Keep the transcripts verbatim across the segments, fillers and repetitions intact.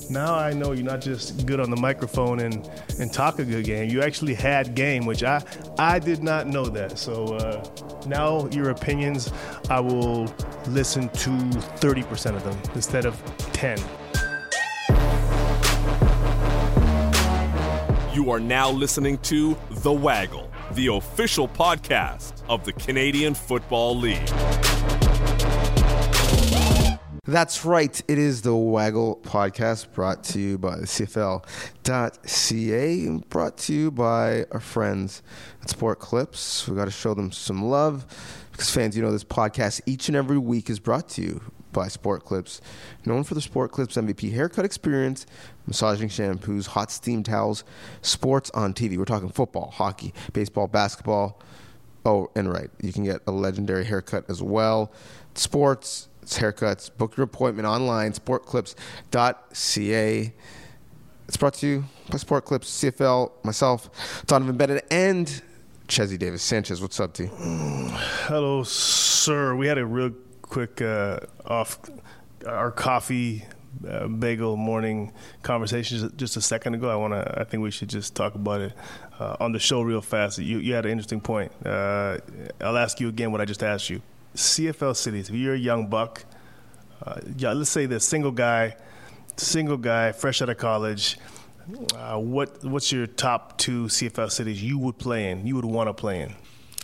now I know you're not just good on the microphone and, and talk a good game. You actually had game, which I I did not know that. So uh, now your opinions, I will listen to thirty percent of them instead of ten. You are now listening to The Waggle, the official podcast of the Canadian Football League. That's right. It is the Waggle podcast, brought to you by the C F L dot C A and brought to you by our friends at Sport Clips. We got to show them some love because, fans, you know this podcast each and every week is brought to you by Sport Clips, known for the Sport Clips M V P haircut experience, massaging shampoos, hot steam towels, sports on T V. We're talking football, hockey, baseball, basketball. Oh, and right, you can get a legendary haircut as well. Sports, it's haircuts. Book your appointment online, sport clips dot C A. It's brought to you by Sport Clips, C F L, myself, Donovan Bennett, and Chezzy Davis Sanchez. What's up, T? Hello, sir. We had a real quick uh, off our coffee uh, bagel morning conversation just a second ago. I want to. I think we should just talk about it uh, on the show real fast. You, you had an interesting point. Uh, I'll ask you again what I just asked you. C F L cities. If you're a young buck, uh, yeah, let's say the single guy, single guy, fresh out of college. Uh, what what's your top two C F L cities you would play in? You would want to play in?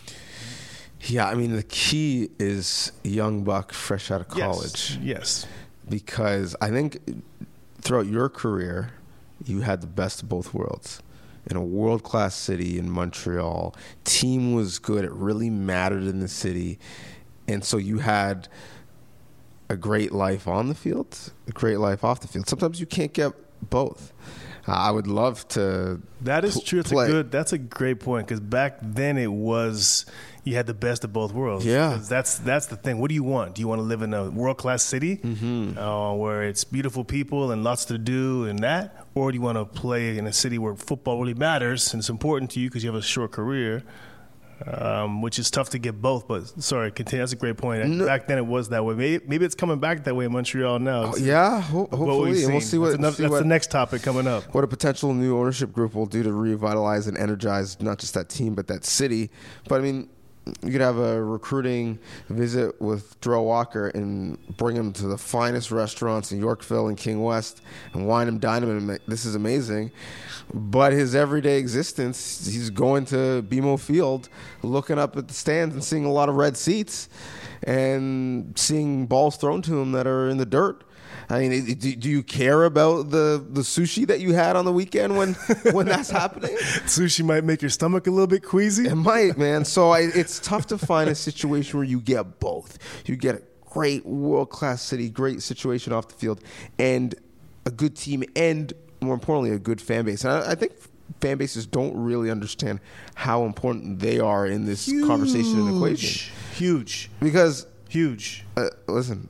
Yeah, I mean, the key is young buck, fresh out of college. Yes. yes. Because I think throughout your career, you had the best of both worlds. In a world-class city in Montreal, team was good. It really mattered in the city. And so you had a great life on the field, a great life off the field. Sometimes you can't get both. Uh, I would love to That is pl- true. It's play. a good. That's a great point because back then it was you had the best of both worlds. Yeah, 'Cause that's that's the thing. What do you want? Do you want to live in a world class city mm-hmm. uh, where it's beautiful people and lots to do and that, or do you want to play in a city where football really matters and it's important to you because you have a short career? Um, which is tough to get both, but sorry, continue. That's a great point. No. Back then it was that way. Maybe, maybe it's coming back that way in Montreal now. Oh, yeah, ho- hopefully. And we'll see what, that's, enough, see that's what the next topic coming up. What a potential new ownership group will do to revitalize and energize not just that team, but that city. But, I mean, you could have a recruiting visit with Darrell Walker and bring him to the finest restaurants in Yorkville and King West and wine him, dine him, and this is amazing. But his everyday existence, he's going to B M O Field, looking up at the stands and seeing a lot of red seats and seeing balls thrown to him that are in the dirt. I mean, do, do you care about the, the sushi that you had on the weekend when, when that's happening? Sushi might make your stomach a little bit queasy. It might, man. So I, it's tough to find a situation where you get both. You get a great world-class city, great situation off the field, and a good team, and more importantly, a good fan base. And I, I think fan bases don't really understand how important they are in this Huge. conversation and equation. Huge. Because, Huge. uh, listen,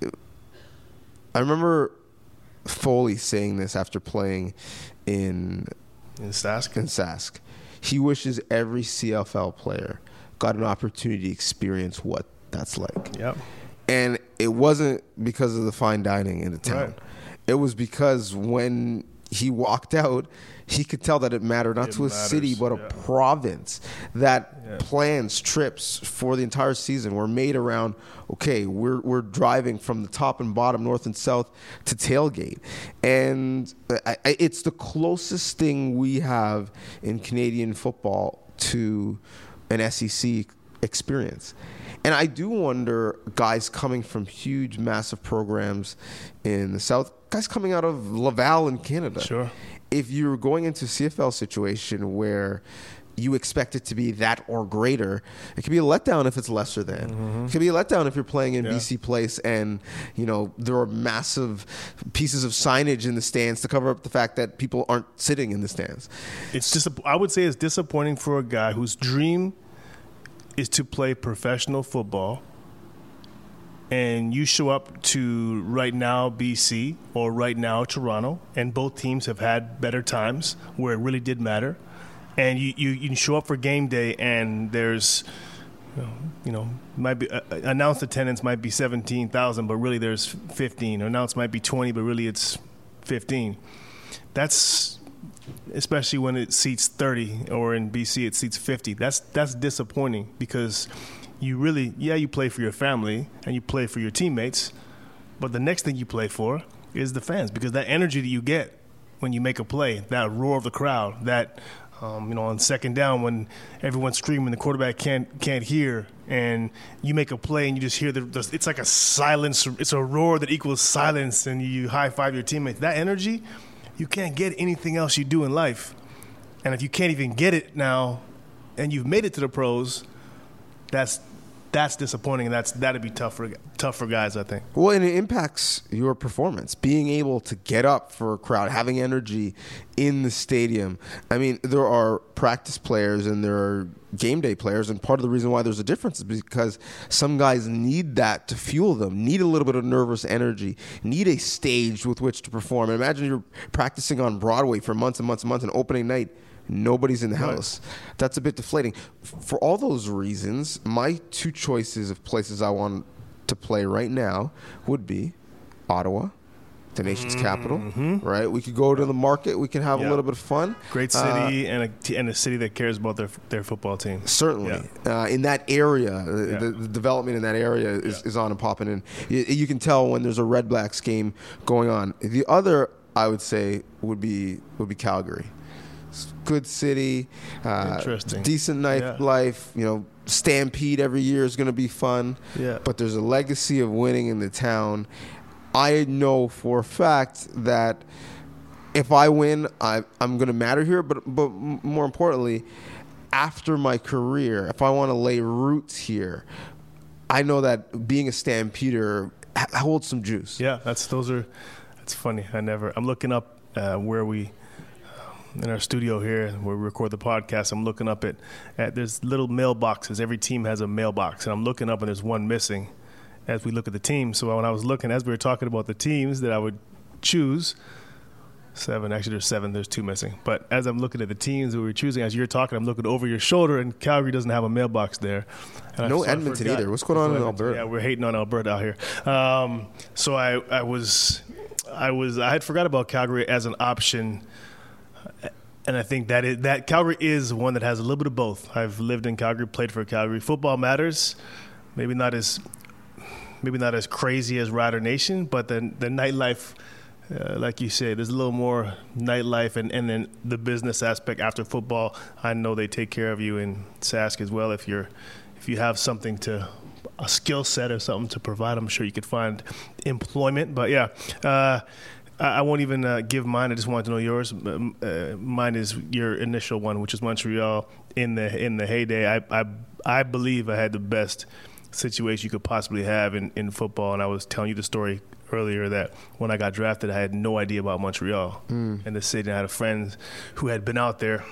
I remember Foley saying this after playing in In Sask? in Sask. He wishes every C F L player got an opportunity to experience what that's like. Yep. And it wasn't because of the fine dining in the town. Right. It was because when he walked out, he could tell that it mattered not It to a matters, city, but a yeah. province. That Yeah. plans, trips for the entire season were made around, okay, we're we're driving from the top and bottom, north and south, to tailgate. And I, I, it's the closest thing we have in Canadian football to an S E C experience. And I do wonder, guys coming from huge, massive programs in the South, guys coming out of Laval in Canada. Sure. If you're going into a C F L situation where you expect it to be that or greater, it could be a letdown if it's lesser than. Mm-hmm. It could be a letdown if you're playing in Yeah. B C Place and, you know, there are massive pieces of signage in the stands to cover up the fact that people aren't sitting in the stands. It's just, I would say it's disappointing for a guy whose dream is to play professional football, and you show up to right now B C or right now Toronto, and both teams have had better times where it really did matter, and you, you, you show up for game day and there's, you know, you know might be uh, announced attendance might be seventeen thousand, but really there's fifteen. Or announced might be twenty, but really it's fifteen. That's especially when it seats thirty, or in B C it seats fifty. That's that's disappointing because you really, yeah, you play for your family and you play for your teammates, but the next thing you play for is the fans, because that energy that you get when you make a play, that roar of the crowd, that um, you know, on second down when everyone's screaming, the quarterback can't can't hear, and you make a play and you just hear the, the it's like a silence, it's a roar that equals silence, and you high five your teammates. That energy, you can't get anything else you do in life. And if you can't even get it now and you've made it to the pros, that's that's disappointing, and that's that'd be tough for tough for guys, I think. Well, and it impacts your performance. Being able to get up for a crowd, having energy in the stadium. I mean, there are practice players and there are game day players, and part of the reason why there's a difference is because some guys need that to fuel them, need a little bit of nervous energy, need a stage with which to perform. And imagine you're practicing on Broadway for months and months and months, and opening night, nobody's in the house. Right. That's a bit deflating. For all those reasons, my two choices of places I want to play right now would be Ottawa, the nation's mm-hmm. capital, right? We could go to the market. We can have yeah. a little bit of fun. Great city, uh, and, a, and a city that cares about their their football team. Certainly. Yeah. Uh, in that area, yeah. the, the development in that area is, yeah. is on and popping. And you, you can tell when there's a Red Blacks game going on. The other, I would say, would be would be Calgary. Good city, uh, decent nightlife, yeah. you know, Stampede every year is going to be fun. Yeah. But there's a legacy of winning in the town. I know for a fact that if I win, I, I'm going to matter here. But but more importantly, after my career, if I want to lay roots here, I know that being a Stampeder holds some juice. Yeah, that's those are. That's funny. I never. I'm looking up uh, where we. In our studio here where we record the podcast, I'm looking up at, at there's little mailboxes. Every team has a mailbox, and I'm looking up and there's one missing as we look at the team. So when I was looking, as we were talking about the teams that I would choose, seven, actually there's seven, there's two missing. But as I'm looking at the teams that we were choosing, as you're talking, I'm looking over your shoulder, and Calgary doesn't have a mailbox there. And no Edmonton either. What's going on in Alberta? Yeah, we're hating on Alberta out here. Um, so I, I was, I was, I had forgot about Calgary as an option. And I think that is, that Calgary is one that has a little bit of both. I've lived in Calgary, played for Calgary. Football matters, maybe not as maybe not as crazy as Rider Nation, but the the nightlife, uh, like you say, there's a little more nightlife, and, and then the business aspect after football. I know they take care of you in Sask as well. If you're if you have something to a skill set or something to provide, I'm sure you could find employment. But yeah. Uh, I won't even uh, give mine. I just wanted to know yours. Uh, mine is your initial one, which is Montreal in the in the heyday. I I, I believe I had the best situation you could possibly have in, in football. And I was telling you the story earlier that when I got drafted, I had no idea about Montreal mm. and the city. I had a friend who had been out there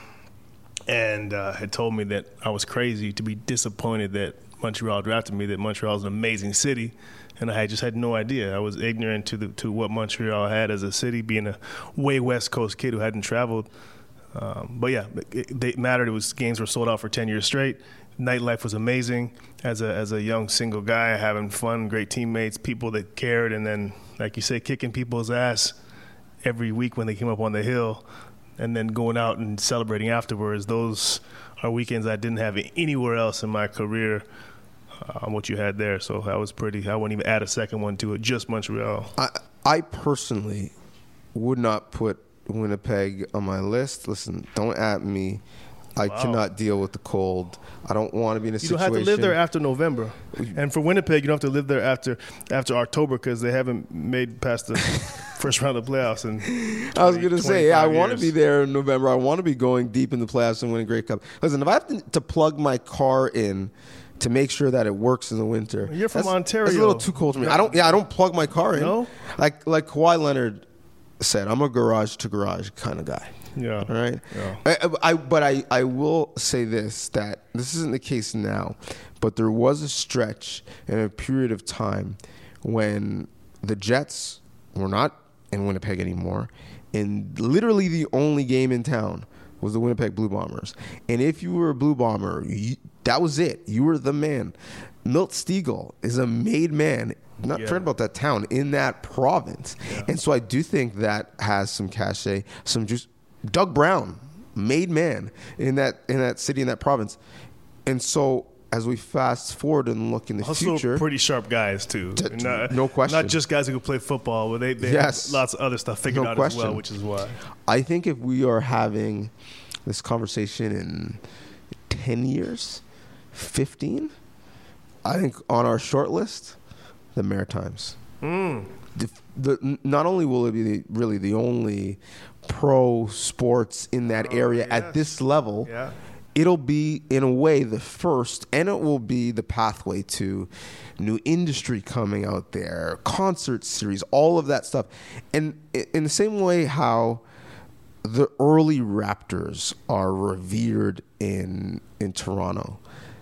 and uh, had told me that I was crazy to be disappointed that Montreal drafted me, that Montreal is an amazing city. And I just had no idea. I was ignorant to the to what Montreal had as a city, being a way West Coast kid who hadn't traveled. Um, but yeah, it, it mattered. It was games were sold out for ten years straight. Nightlife was amazing. As a as a young single guy, having fun, great teammates, people that cared, and then, like you say, kicking people's ass every week when they came up on the hill, and then going out and celebrating afterwards. Those are weekends I didn't have anywhere else in my career. Uh, what you had there, so that was pretty. I wouldn't even add a second one to it. Just Montreal. I, I personally would not put Winnipeg on my list. Listen, don't at me. I wow. cannot deal with the cold. I don't want to be in a you situation. You don't have to live there after November, and for Winnipeg, you don't have to live there after after October because they haven't made past the first round of playoffs. And I was going to say, yeah, I want to be there in November. I want to be going deep in the playoffs and winning Grey Cup. Listen, if I have to, to plug my car in to make sure that it works in the winter. You're from that's, Ontario. That's a little too cold for me. I don't. Yeah, I don't plug my car in. No? Like like Kawhi Leonard said, I'm a garage to garage kind of guy. Yeah. All right. Yeah. I, I but I I will say this, that this isn't the case now, but there was a stretch and a period of time when the Jets were not in Winnipeg anymore, and literally the only game in town was the Winnipeg Blue Bombers. And if you were a Blue Bomber, you, that was it. You were the man. Milt Stegall is a made man not Yeah. forget about that town, in that province. Yeah. And so I do think that has some cachet, some juice. Doug Brown, made man in that in that city, in that province. And so as we fast forward and look in the Also future, pretty sharp guys too. T- not, no question. Not just guys who can play football, but they, they Yes. have lots of other stuff figured No out question. as well, which is why. I think if we are having this conversation in ten years, fifteen, I think on our short list, the Maritimes. Mm. The, the, not only will it be the, really the only pro sports in that Oh, area yes. at this level, Yeah. it'll be, in a way, the first, and it will be the pathway to new industry coming out there, concert series, all of that stuff. And i- in the same way how the early Raptors are revered in in Toronto.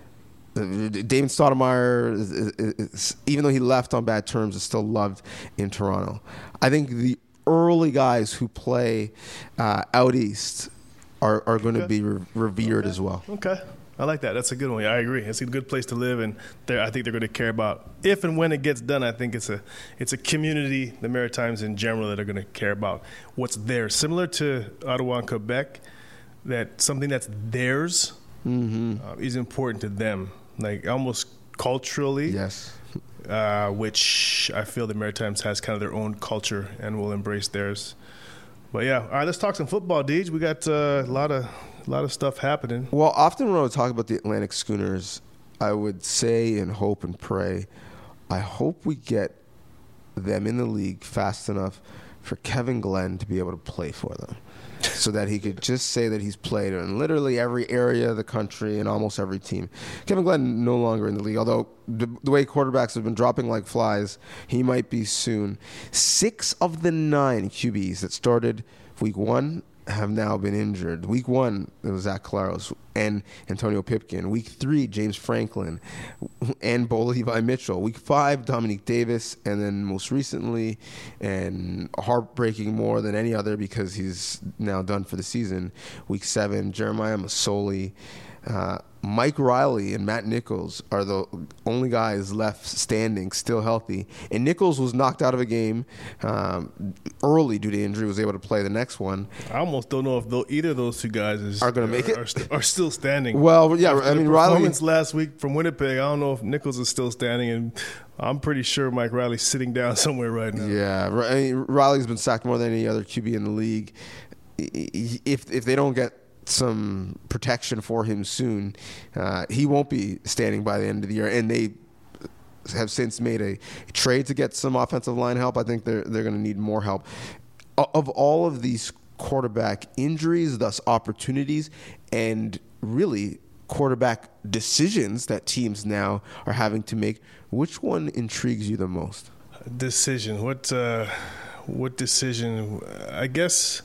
David Stoudemire, is, is, is, even though he left on bad terms, is still loved in Toronto. I think the early guys who play uh, out east are, are going to Okay. be re- revered Okay. as well. Okay. I like that. That's a good one. Yeah, I agree. It's a good place to live, and they're- I think they're going to care about if and when it gets done. I think it's a it's a community, the Maritimes in general, that are going to care about what's there. Similar to Ottawa and Quebec, that something that's theirs Mm-hmm. uh, is important to them, like almost culturally. Yes. Uh, which I feel the Maritimes has kind of their own culture and will embrace theirs. But yeah, all right. Let's talk some football, Deej. We got uh, a lot of a lot of stuff happening. Well, often when I would talk about the Atlantic Schooners, I would say and hope and pray, I hope we get them in the league fast enough for Kevin Glenn to be able to play for them, so that he could just say that he's played in literally every area of the country and almost every team. Kevin Glenn no longer in the league, although the, the way quarterbacks have been dropping like flies, he might be soon. Six of the nine Q Bs that started week one have now been injured. Week one, it was Zach Claros and Antonio Pipkin. Week three, James Franklin and Bo Levi Mitchell. Week five, Dominique Davis. And then most recently, and heartbreaking more than any other because he's now done for the season, week seven, Jeremiah Masoli. Uh, Mike Riley and Matt Nichols are the only guys left standing, still healthy. And Nichols was knocked out of a game um, early due to injury, was able to play the next one. I almost don't know if though either of those two guys is, Are gonna make it? Are, st- are still standing. Well, yeah, After I the mean, Riley. performance last week from Winnipeg. I don't know if Nichols is still standing, and I'm pretty sure Mike Riley's sitting down somewhere right now. Yeah, Ri- I mean, Riley's been sacked more than any other Q B in the league. If if they don't get some protection for him soon, uh, he won't be standing by the end of the year. And they have since made a trade to get some offensive line help. I think they're they're going to need more help. Of all of these quarterback injuries, thus opportunities, and really quarterback decisions that teams now are having to make, which one intrigues you the most? Decision. What uh, what decision? I guess.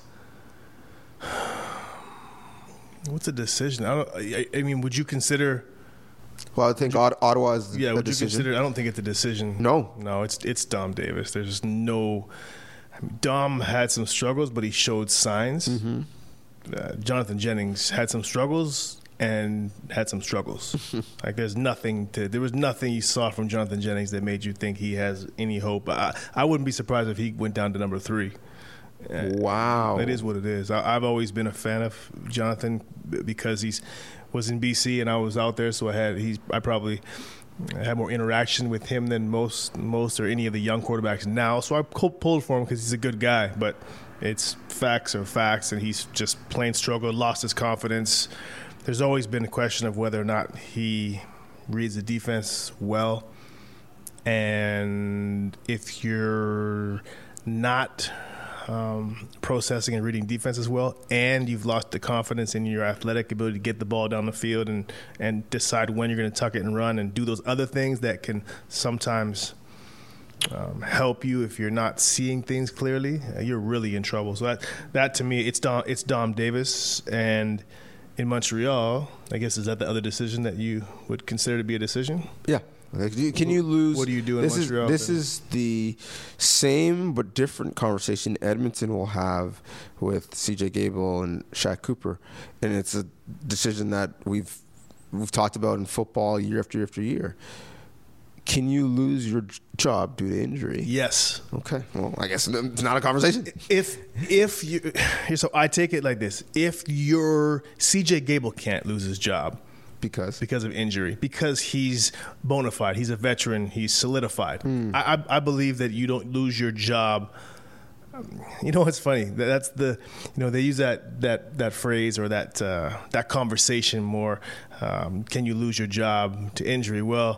What's a decision? I don't. I, I mean, would you consider? Well, I think Ot- Ottawa is Yeah, a would you decision. consider? I don't think it's a decision. No. no, it's it's Dom Davis. There's no. I mean, Dom had some struggles, but he showed signs. Mm-hmm. Uh, Jonathan Jennings had some struggles and had some struggles. Like there's nothing to. There was nothing you saw from Jonathan Jennings that made you think he has any hope. I, I wouldn't be surprised if he went down to number three. Wow. It is what it is. I, I've always been a fan of Jonathan because he's was in B C and I was out there, so I had he's I probably had more interaction with him than most most or any of the young quarterbacks now. So I pulled for him because he's a good guy, but it's facts are facts, and he's just plain struggled, lost his confidence. There's always been a question of whether or not he reads the defense well, and if you're not Um, processing and reading defense as well, and you've lost the confidence in your athletic ability to get the ball down the field and, and decide when you're going to tuck it and run and do those other things that can sometimes um, help you if you're not seeing things clearly, uh, you're really in trouble. So that, that to me, it's Dom, it's Dom Davis. And in Montreal, I guess, is that the other decision that you would consider to be a decision? Yeah. Like, you- Can you lose? What do you do in this Montreal? Is, this is the same but different conversation Edmonton will have with C J Gable and Shaq Cooper, and it's a decision that we've we've talked about in football year after year after year. Can you lose your job due to injury? Yes. Okay. Well, I guess it's not a conversation. If if you so I take it like this: if your C J Gable can't lose his job because because of injury, because he's bona fide, he's a veteran, he's solidified. Mm. I, I I believe that you don't lose your job. You know what's funny? That's the you know they use that that that phrase or that uh, that conversation more. Um, can you lose your job to injury? Well,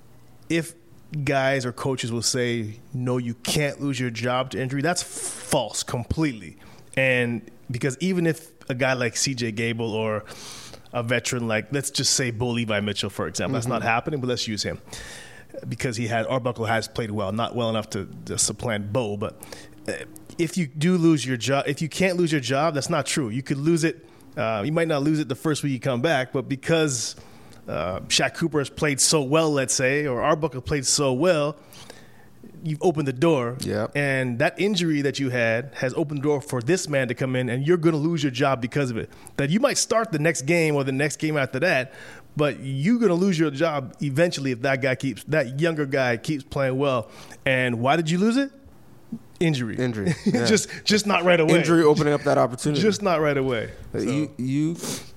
if guys or coaches will say, no, you can't lose your job to injury, that's false completely. And because even if a guy like C J Gable or a veteran like, let's just say Bo Levi Mitchell, for example, mm-hmm. that's not happening, but let's use him. Because he had, Arbuckle has played well, not well enough to, to supplant Bo, but if you do lose your job, if you can't lose your job, that's not true. You could lose it, uh, you might not lose it the first week you come back, but because Uh, Shaq Cooper has played so well, let's say, or Arbuckle played so well, you've opened the door. Yep. And that injury that you had has opened the door for this man to come in, and you're going to lose your job because of it. That you might start the next game or the next game after that, but you're going to lose your job eventually if that guy keeps, that younger guy keeps playing well. And why did you lose it? Injury. Injury. Yeah. just just not right away. Injury opening up that opportunity. Just not right away. So. You you.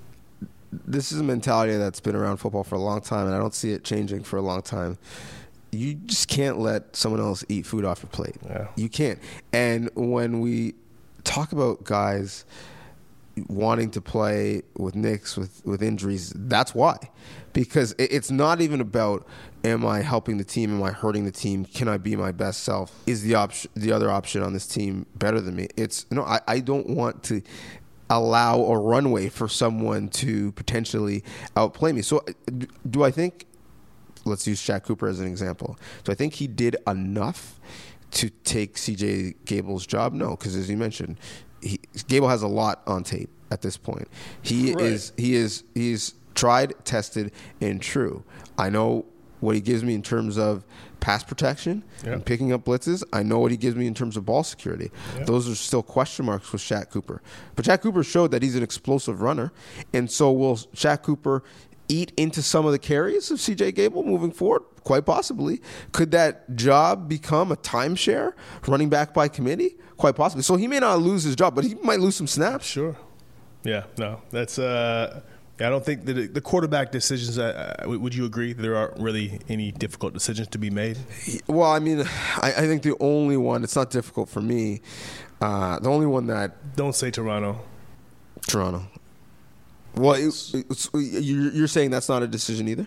This is a mentality that's been around football for a long time, and I don't see it changing for a long time. You just can't let someone else eat food off your plate. Yeah. You can't. And when we talk about guys wanting to play with nicks, with, with injuries, that's why. Because it's not even about, am I helping the team? Am I hurting the team? Can I be my best self? Is the option, the other option on this team better than me? It's no, I, I don't want to allow a runway for someone to potentially outplay me. So do I think, let's use Shaq Cooper as an example. Do I think he did enough to take C J Gable's job? No, because as you mentioned, he, Gable has a lot on tape at this point. He right. is he is he's tried, tested, and true. I know what he gives me in terms of pass protection yeah. and picking up blitzes. I know what he gives me in terms of ball security. Yeah. Those are still question marks with Shaq Cooper. But Shaq Cooper showed that he's an explosive runner. And so will Shaq Cooper eat into some of the carries of C J Gable moving forward? Quite possibly. Could that job become a timeshare, running back by committee? Quite possibly. So he may not lose his job, but he might lose some snaps. Sure. Yeah, no. That's uh I don't think that the quarterback decisions, uh, would you agree that there aren't really any difficult decisions to be made? Well, I mean, I, I think the only one, it's not difficult for me, uh, the only one that... Don't say Toronto. Toronto. Well, it, it's, you're saying that's not a decision either?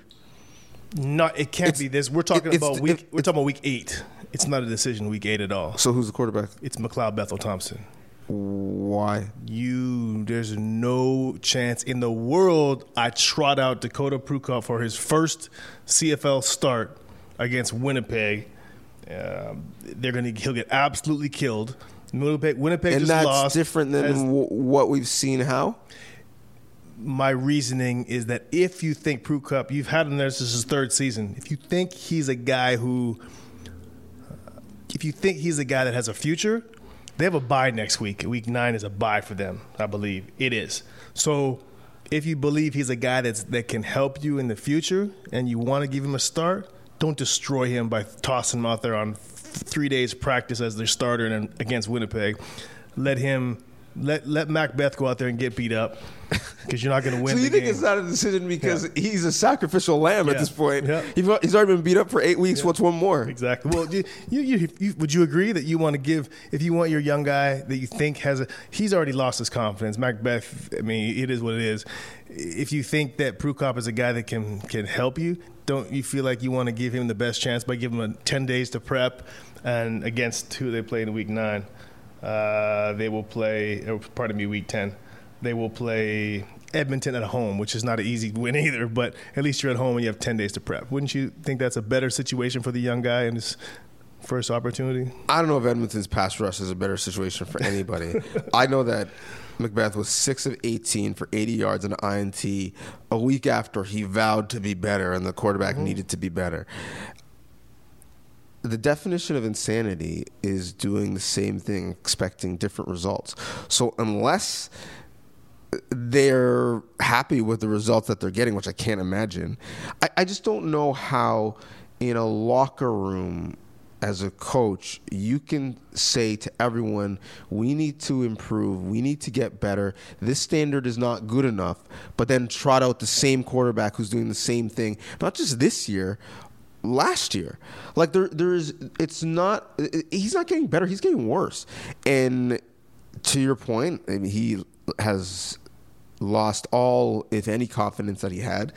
No, it can't it's, be this. We're talking it, about week. It, we're talking about week eight. It's not a decision week eight at all. So who's the quarterback? It's McLeod Bethel Thompson. Why? You, there's no chance in the world I trot out Dakota Prukop for his first C F L start against Winnipeg. Uh, they're gonna, he'll get absolutely killed. Winnipeg, Winnipeg and just that's lost. different than as, w- what we've seen. How? My reasoning is that if you think Prukop, you've had him there since his third season. If you think he's a guy who, uh, if you think he's a guy that has a future. They have a bye next week. Week nine is a bye for them, I believe. It is. So if you believe he's a guy that's, that can help you in the future and you want to give him a start, don't destroy him by tossing him out there on three days practice as their starter and against Winnipeg. Let him let let Macbeth go out there and get beat up because you're not going to win. So you the think game. It's not a decision because yeah. he's a sacrificial lamb yeah. at this point? Yeah. He's already been beat up for eight weeks. Yeah. What's one more? Exactly. Well, you, you, you, you, would you agree that you want to give if you want your young guy that you think has a he's already lost his confidence. Macbeth. I mean, it is what it is. If you think that Prukop is a guy that can can help you, don't you feel like you want to give him the best chance by giving him a ten days to prep and against who they play in week nine? Uh, they will play, or pardon me, week ten. They will play Edmonton at home, which is not an easy win either, but at least you're at home and you have ten days to prep. Wouldn't you think that's a better situation for the young guy in his first opportunity? I don't know if Edmonton's pass rush is a better situation for anybody. I know that Macbeth was six of eighteen for eighty yards and an I N T a week after he vowed to be better and the quarterback mm-hmm. needed to be better. The definition of insanity is doing the same thing, expecting different results. So unless they're happy with the results that they're getting, which I can't imagine, I, I just don't know how in a locker room as a coach, you can say to everyone, we need to improve, we need to get better, this standard is not good enough, but then trot out the same quarterback who's doing the same thing, not just this year, last year. Like there there's it's not he's not getting better, he's getting worse. And to your point, I mean, he has lost all, if any, confidence that he had.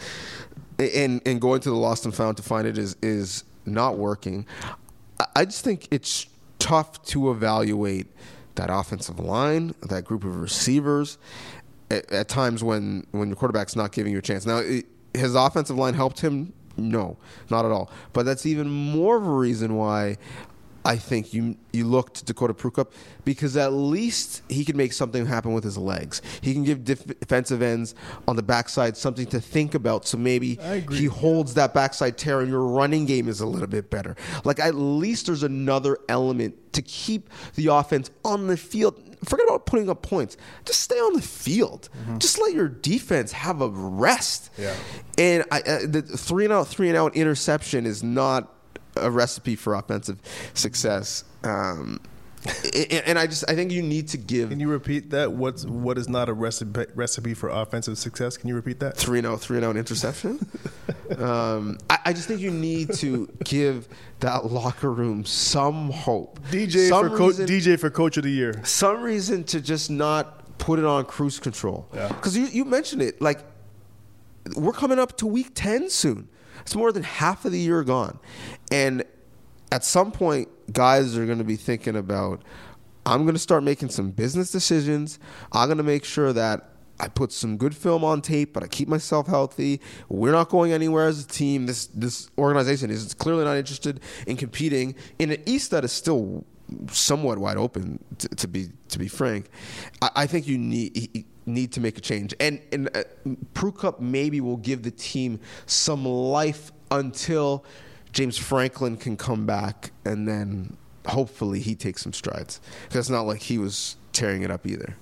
And and going to the lost and found to find it is is not working. I just think it's tough to evaluate that offensive line, that group of receivers, at, at times when, when your quarterback's not giving you a chance. Now, it, has the offensive line helped him? No, not at all. But that's even more of a reason why I think you you look to Dakota Prukop, because at least he can make something happen with his legs. He can give def- defensive ends on the backside something to think about, so maybe he holds that backside tear and your running game is a little bit better. Like, at least there's another element to keep the offense on the field. Forget about putting up points. Just stay on the field. Mm-hmm. Just let your defense have a rest. Yeah. And I, uh, the three and out, three and out interception is not a recipe for offensive success. Um, and I just I think you need to give. Can you repeat that? What's what is not a recipe recipe for offensive success? Can you repeat that? Three and out, three and out interception. um, I, I just think you need to give that locker room some hope. D J some for co- D J for coach of the year. Some reason to just not put it on cruise control. Because yeah. you you mentioned it, like we're coming up to week ten soon. It's more than half of the year gone. And at some point, guys are going to be thinking about, I'm going to start making some business decisions. I'm going to make sure that I put some good film on tape, but I keep myself healthy. We're not going anywhere as a team. This this organization is clearly not interested in competing in an East that is still somewhat wide open, to, to be to be frank. I, I think you need need to make a change. And, and uh, Prukop maybe will give the team some life until James Franklin can come back, and then hopefully he takes some strides. Because it's not like he was tearing it up either.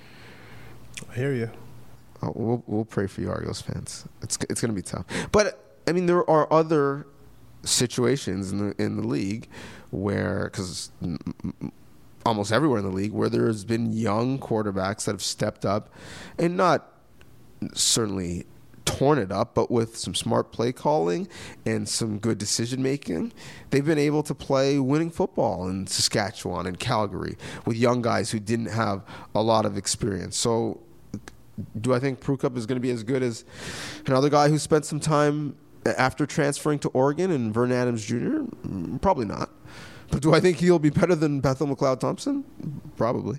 I hear you. Oh, we'll, we'll pray for you, Argos fans. It's it's going to be tough. But, I mean, there are other situations in the, in the league where, because almost everywhere in the league, where there's been young quarterbacks that have stepped up and not certainly torn it up, but with some smart play calling and some good decision making, they've been able to play winning football in Saskatchewan and Calgary with young guys who didn't have a lot of experience. So do I think Prukop is going to be as good as another guy who spent some time after transferring to Oregon and Vernon Adams Junior? Probably not. But do I think he'll be better than Bethel McLeod-Thompson? Probably.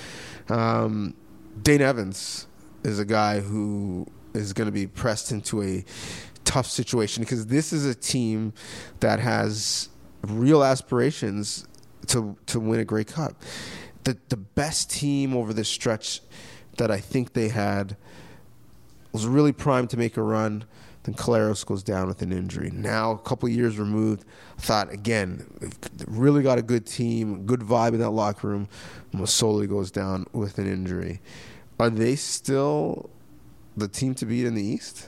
Um, Dane Evans is a guy who is going to be pressed into a tough situation, because this is a team that has real aspirations to to win a Grey Cup. The the best team over this stretch that I think they had was really primed to make a run. Then Collaros goes down with an injury. Now, a couple of years removed, I thought, again, really got a good team, good vibe in that locker room. Masoli goes down with an injury. Are they still the team to beat in the East?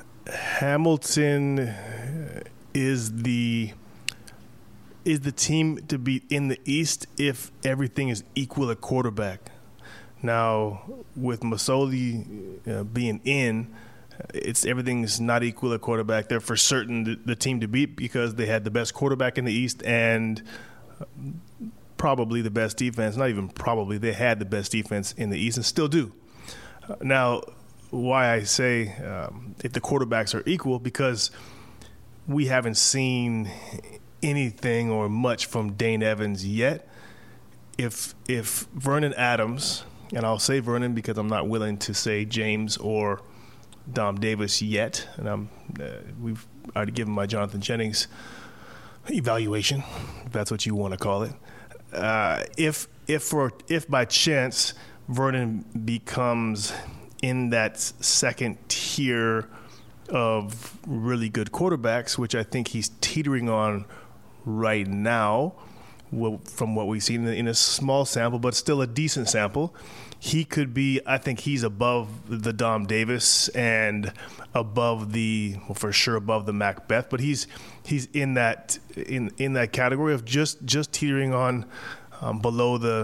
Hamilton is the is the team to beat in the East if everything is equal at quarterback. Now, with Masoli uh, being in, it's everything's not equal at quarterback. They're for certain the, the team to beat because they had the best quarterback in the East and probably the best defense. Not even probably, they had the best defense in the East and still do. Uh, now, why I say um, if the quarterbacks are equal, because we haven't seen anything or much from Dane Evans yet. If if Vernon Adams, and I'll say Vernon because I'm not willing to say James or Dom Davis yet, and I'm uh, we've already given my Jonathan Jennings evaluation, if that's what you want to call it. Uh, if if for if by chance Vernon becomes in that second tier of really good quarterbacks, which I think he's teetering on right now, from what we've seen in a small sample, but still a decent sample. He could be, I think he's above the Dom Davis and above the, well, for sure above the Macbeth, but he's he's in that in in that category of just just teetering on um, below the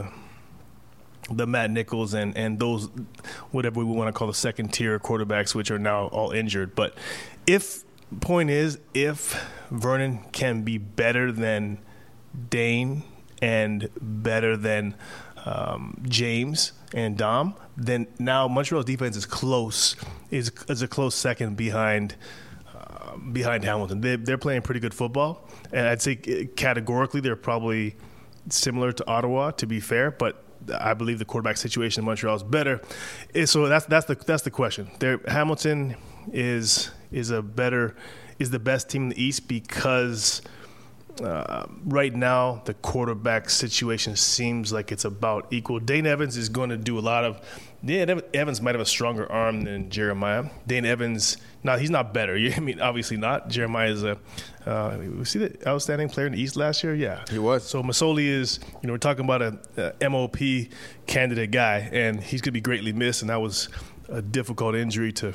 the Matt Nichols and, and those, whatever we want to call the second tier quarterbacks, which are now all injured. But if, point is, if Vernon can be better than Dane and better than um, James and Dom, then now Montreal's defense is close, is is a close second behind uh, behind Hamilton. They, they're playing pretty good football, and I'd say categorically they're probably similar to Ottawa, to be fair, but I believe the quarterback situation in Montreal is better. So that's that's the that's the question. There, Hamilton is is a better is the best team in the East because uh, right now the quarterback situation seems like it's about equal. Dane Evans is going to do a lot of. Dane Evans might have a stronger arm than Jeremiah. Dane Evans, no, he's not better. I mean, obviously not. Jeremiah is a uh, was he the outstanding player in the East last year? Yeah, he was. So Masoli is, you know, we're talking about a, a M O P candidate guy, and he's going to be greatly missed. And that was a difficult injury to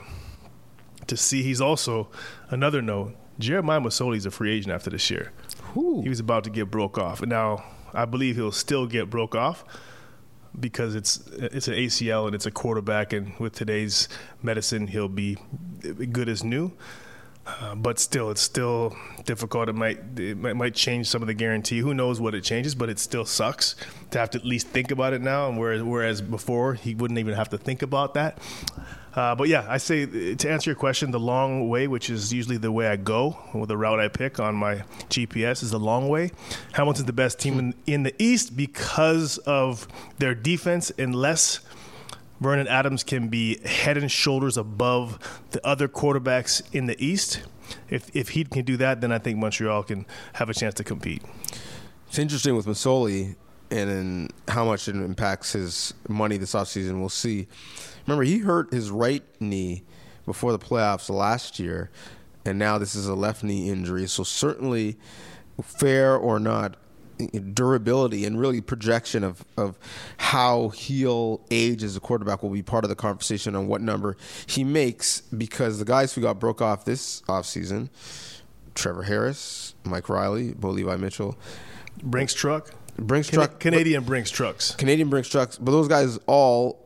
to see. He's also another note. Jeremiah Masoli is a free agent after this year. Ooh. He was about to get broke off, and now I believe he'll still get broke off, because it's it's an A C L and it's a quarterback, and with today's medicine, he'll be good as new. Uh, but still, it's still difficult. It might, it might might change some of the guarantee. Who knows what it changes, but it still sucks to have to at least think about it now. And whereas, whereas before, he wouldn't even have to think about that. Uh, but yeah, I say, to answer your question, the long way, which is usually the way I go, or the route I pick on my G P S, is the long way. Hamilton's the best team in, in the East because of their defense, unless Vernon Adams can be head and shoulders above the other quarterbacks in the East. If if he can do that, then I think Montreal can have a chance to compete. It's interesting with Masoli and in how much it impacts his money this offseason. We'll see. Remember, he hurt his right knee before the playoffs last year, and now this is a left knee injury. So certainly, fair or not, durability and really projection of, of how he'll age as a quarterback will be part of the conversation on what number he makes, because the guys who got broke off this offseason, Trevor Harris, Mike Riley, Bo Levi Mitchell. Brinks truck? Brinks Can- truck. Canadian Brinks trucks. Canadian Brinks trucks. But those guys all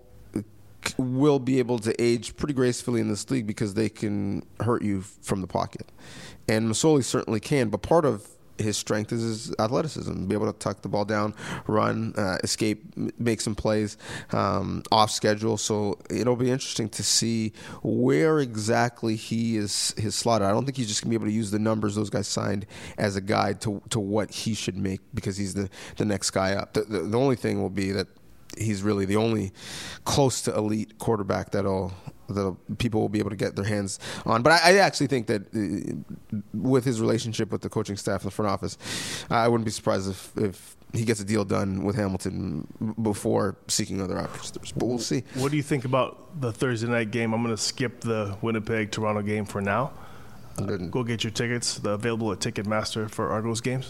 will be able to age pretty gracefully in this league because they can hurt you from the pocket. And Masoli certainly can, but part of his strength is his athleticism, be able to tuck the ball down, run, uh, escape, make some plays um, off schedule. So it'll be interesting to see where exactly he is his slotted. I don't think he's just going to be able to use the numbers those guys signed as a guide to to what he should make, because he's the, the next guy up. The, the, the only thing will be that he's really the only close to elite quarterback that'll that people will be able to get their hands on. But I, I actually think that uh, with his relationship with the coaching staff in the front office, I wouldn't be surprised if, if he gets a deal done with Hamilton before seeking other options. But we'll see. What do you think about the Thursday night game? I'm going to skip the Winnipeg-Toronto game for now. Uh, go get your tickets. They're available at Ticketmaster for Argos games.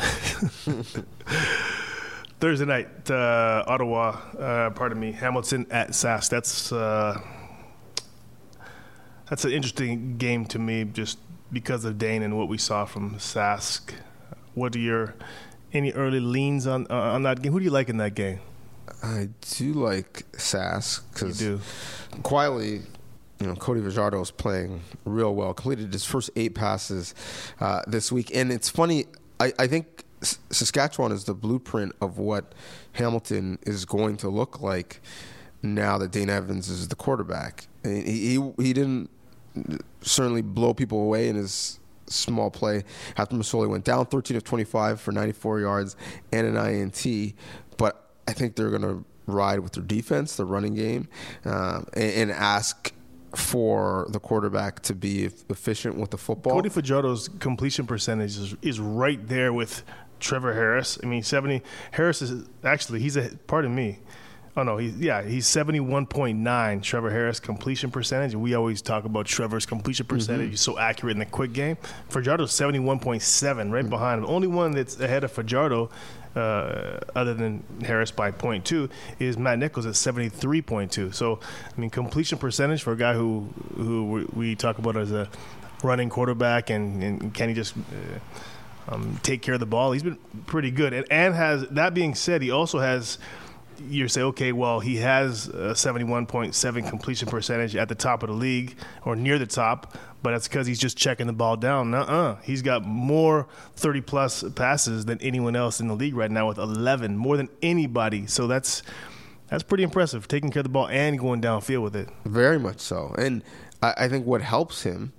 Thursday night, uh, Ottawa, uh, pardon me, Hamilton at Sask. That's uh, that's an interesting game to me, just because of Dane and what we saw from Sask. What are your any early leans on uh, on that game? Who do you like in that game? I do like Sask because you do. quietly, you know, Cody Fajardo is playing real well. Completed his first eight passes uh, this week, and it's funny. I, I think Saskatchewan is the blueprint of what Hamilton is going to look like now that Dane Evans is the quarterback. And he, he he didn't certainly blow people away in his small play after Masoli went down thirteen of twenty-five for ninety-four yards and an I N T, but I think they're going to ride with their defense, their running game, um, and, and ask for the quarterback to be efficient with the football. Cody Fajardo's completion percentage is, is right there with Trevor Harris. I mean, seventy. Harris is actually, he's a, pardon me. Oh, no, he, yeah, he's seventy-one point nine, Trevor Harris completion percentage. And we always talk about Trevor's completion percentage. Mm-hmm. He's so accurate in the quick game. Fajardo's seventy-one point seven, right mm-hmm. behind him. The only one that's ahead of Fajardo uh, other than Harris by point two, is Matt Nichols at seventy-three point two. So, I mean, completion percentage for a guy who who we talk about as a running quarterback, and, and can he just uh, um, take care of the ball? He's been pretty good. And, and has that being said, he also has. You say, okay, well, he has a seventy-one point seven completion percentage at the top of the league or near the top, but that's because he's just checking the ball down. Nuh-uh. He's got more thirty-plus passes than anyone else in the league right now with eleven, more than anybody. So that's that's pretty impressive, taking care of the ball and going downfield with it. Very much so. And I, I think what helps him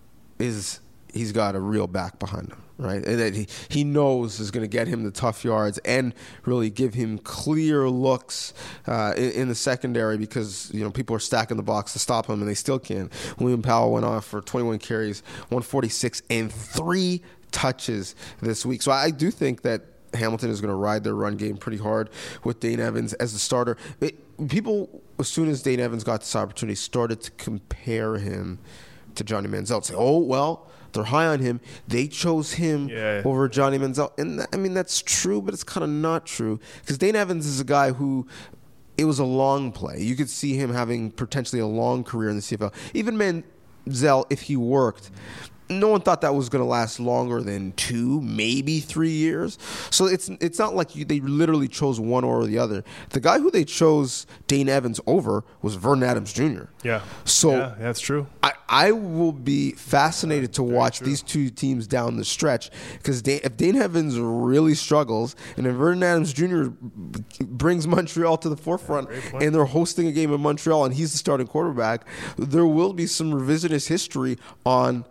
is he's got a real back behind him. Right, and that he, he knows is going to get him the tough yards and really give him clear looks uh, in, in the secondary, because you know people are stacking the box to stop him and they still can. William Powell went off for twenty-one carries, one forty-six, and three touches this week. So I do think that Hamilton is going to ride their run game pretty hard with Dane Evans as the starter. It, people, as soon as Dane Evans got this opportunity, started to compare him to Johnny Manziel. Say, oh well. They're high on him. They chose him yeah. over Johnny Manziel. And, I mean, that's true, but it's kind of not true. Because Dane Evans is a guy who, it was a long play. You could see him having potentially a long career in the C F L. Even Manziel, if he worked, no one thought that was going to last longer than two, maybe three years. So it's it's not like you, they literally chose one or the other. The guy who they chose Dane Evans over was Vernon Adams Junior Yeah. So yeah, that's true. I, I will be fascinated to Very watch true. these two teams down the stretch, because if Dane Evans really struggles and if Vernon Adams Junior brings Montreal to the forefront yeah, and they're hosting a game in Montreal and he's the starting quarterback, there will be some revisionist history on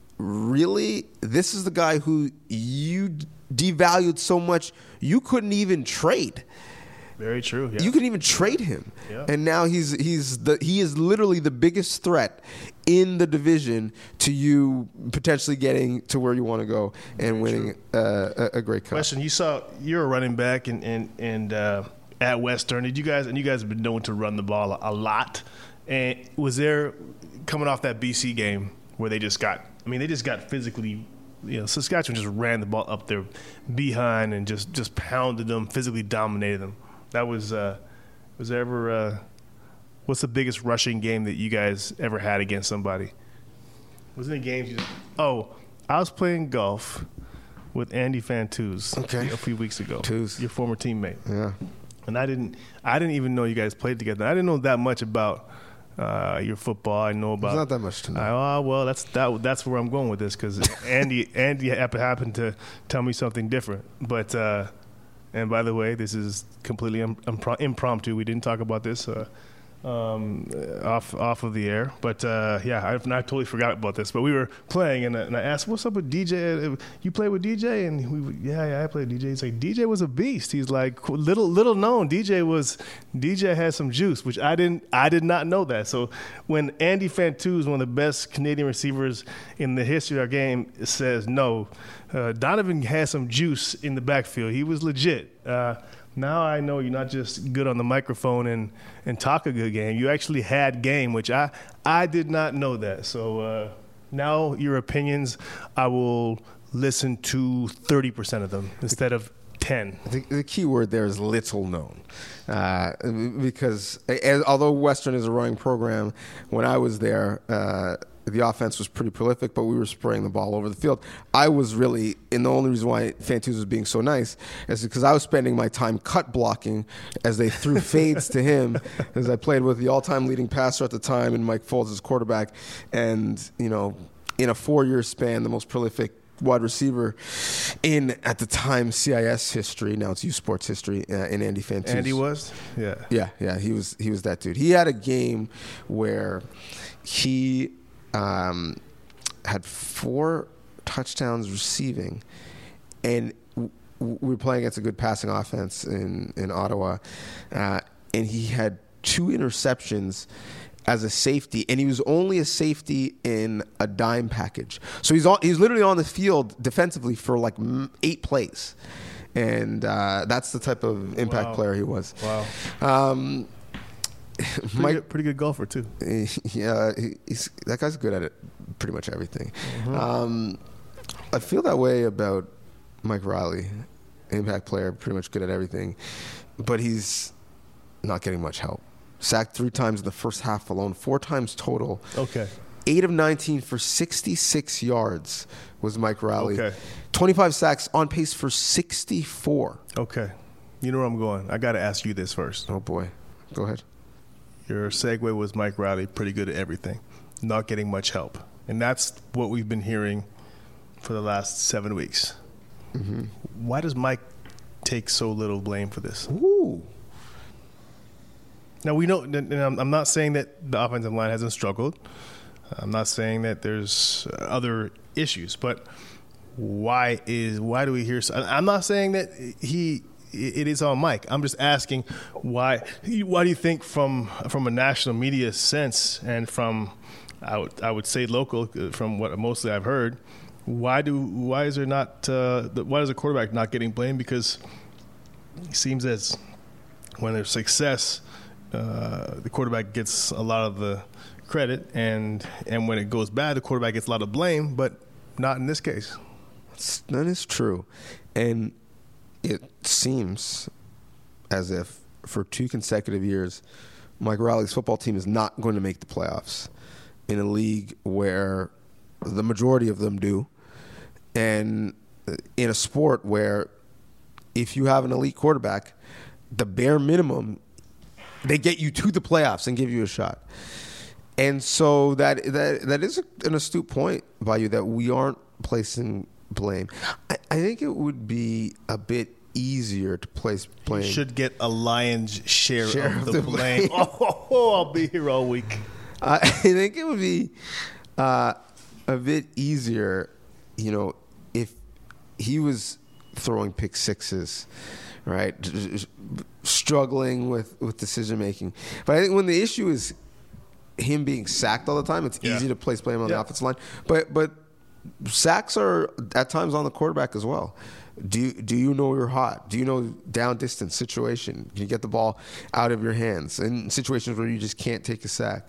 really, this is the guy who you devalued so much you couldn't even trade. Very true. Yeah. You couldn't even trade him, yeah. and now he's he's the he is literally the biggest threat in the division to you potentially getting to where you want to go and Very winning uh, a, a great cup. Question: You saw you're a running back and and and uh, at Western. Did you guys and you guys have been known to run the ball a lot? And was there coming off that B C game where they just got? I mean, they just got physically, you know, Saskatchewan just ran the ball up their behind and just, just pounded them, physically dominated them. That was, uh, was there ever, uh, what's the biggest rushing game that you guys ever had against somebody? Was there any games you just, oh, I was playing golf with Andy Fantuz okay. a few weeks ago, Tuz. your former teammate. Yeah. And I didn't, I didn't even know you guys played together. I didn't know that much about Uh, your football. I know about. There's not that much to know. Uh, well, that's that. That's where I'm going with this, because Andy Andy happened to tell me something different. But uh, and by the way, this is completely improm- impromptu. We didn't talk about this uh, um, off off of the air. But uh, yeah, I, I totally forgot about this. But we were playing, and, and I asked, "What's up with D J? You play with D J?" And we, yeah, yeah, I played with D J. He's like, D J was a beast. He's like, little little known. D J was D J had some juice, which I didn't. I did not know that. So when Andy Fantuz, one of the best Canadian receivers in the history of our game, says no, uh, Donovan had some juice in the backfield. He was legit. Uh, Now I know you're not just good on the microphone and, and talk a good game. You actually had game, which I I did not know that. So uh, now your opinions, I will listen to thirty percent of them instead of ten. The, the key word there is little known, uh, because as, although Western is a running program, when I was there, uh, the offense was pretty prolific, but we were spraying the ball over the field. I was really, and the only reason why Fantuz was being so nice is because I was spending my time cut blocking as they threw fades to him, as I played with the all-time leading passer at the time and Mike Foles as quarterback. And, you know, in a four-year span, the most prolific wide receiver in, at the time, C I S history. Now it's U Sports history. Uh, in Andy Fantuz. Andy was, yeah, yeah, yeah. He was, he was that dude. He had a game where he um, had four touchdowns receiving, and w- we were playing against a good passing offense in in Ottawa, uh, and he had two interceptions as a safety, and he was only a safety in a dime package. So he's on, he's literally on the field defensively for like eight plays, and uh, that's the type of impact wow. player he was. Wow. Um, pretty, Mike, good, pretty good golfer too. Yeah, he's, that guy's good at it, pretty much everything. Mm-hmm. Um, I feel that way about Mike Riley. impact player, pretty much good at everything, but he's not getting much help. Sacked three times in the first half alone, four times total. Okay. eight of nineteen for sixty-six yards was Mike Rowley. Okay. twenty-five sacks, on pace for sixty-four. Okay. You know where I'm going. I got to ask you this first. Oh, boy. Go ahead. Your segue was Mike Rowley, pretty good at everything, not getting much help. And that's what we've been hearing for the last seven weeks. Mm-hmm. Why does Mike take so little blame for this? Ooh. Now, we know, and I'm not saying that the offensive line hasn't struggled. I'm not saying that there's other issues, but why is why do we hear? I'm not saying that he it is on Mike. I'm just asking why. Why do you think from from a national media sense and from I would I would say local, from what mostly I've heard, why do why is there not uh, why is the quarterback not getting blamed? Because it seems as when there's success, uh, the quarterback gets a lot of the credit, and and when it goes bad, the quarterback gets a lot of blame, but not in this case. That is true. And it seems as if for two consecutive years, Mike Rowley's football team is not going to make the playoffs in a league where the majority of them do, and in a sport where if you have an elite quarterback, the bare minimum, they get you to the playoffs and give you a shot. And so that that that is an astute point by you, that we aren't placing blame. I, I think it would be a bit easier to place blame. You should get a lion's share, Share of of the, the blame. blame. Oh, oh, I'll be here all week. I think it would be uh, a bit easier, you know, if he was throwing pick sixes, right, struggling with, with decision making. But I think when the issue is him being sacked all the time, it's Yeah. easy to place blame on Yeah. the offensive line. But but sacks are at times on the quarterback as well. Do you, do you know you're hot? Do you know down distance situation? Can you get the ball out of your hands in situations where you just can't take a sack?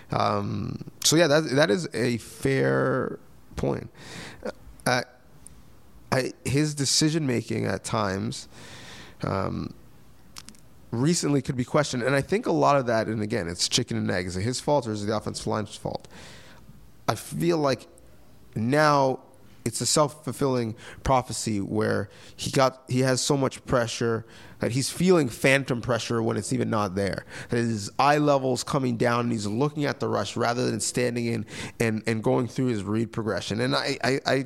Um, so yeah, that that is a fair point. Uh, I, his decision making at times um, recently could be questioned, and I think a lot of that, and again, it's chicken and egg. Is it his fault or is it the offensive line's fault? I feel like now it's a self-fulfilling prophecy where he got he has so much pressure that he's feeling phantom pressure when it's even not there. That his eye level's coming down and he's looking at the rush rather than standing in and, and going through his read progression. And I, I, I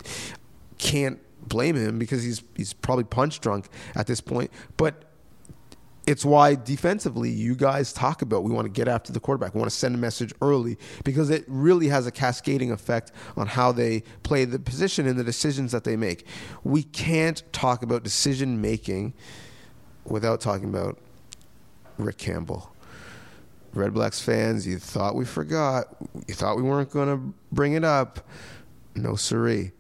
can't blame him because he's he's probably punch drunk at this point. But it's why defensively you guys talk about we want to get after the quarterback. We want to send a message early because it really has a cascading effect on how they play the position and the decisions that they make. We can't talk about decision making without talking about Rick Campbell. Red Blacks fans, you thought we forgot. You thought we weren't going to bring it up. No siree.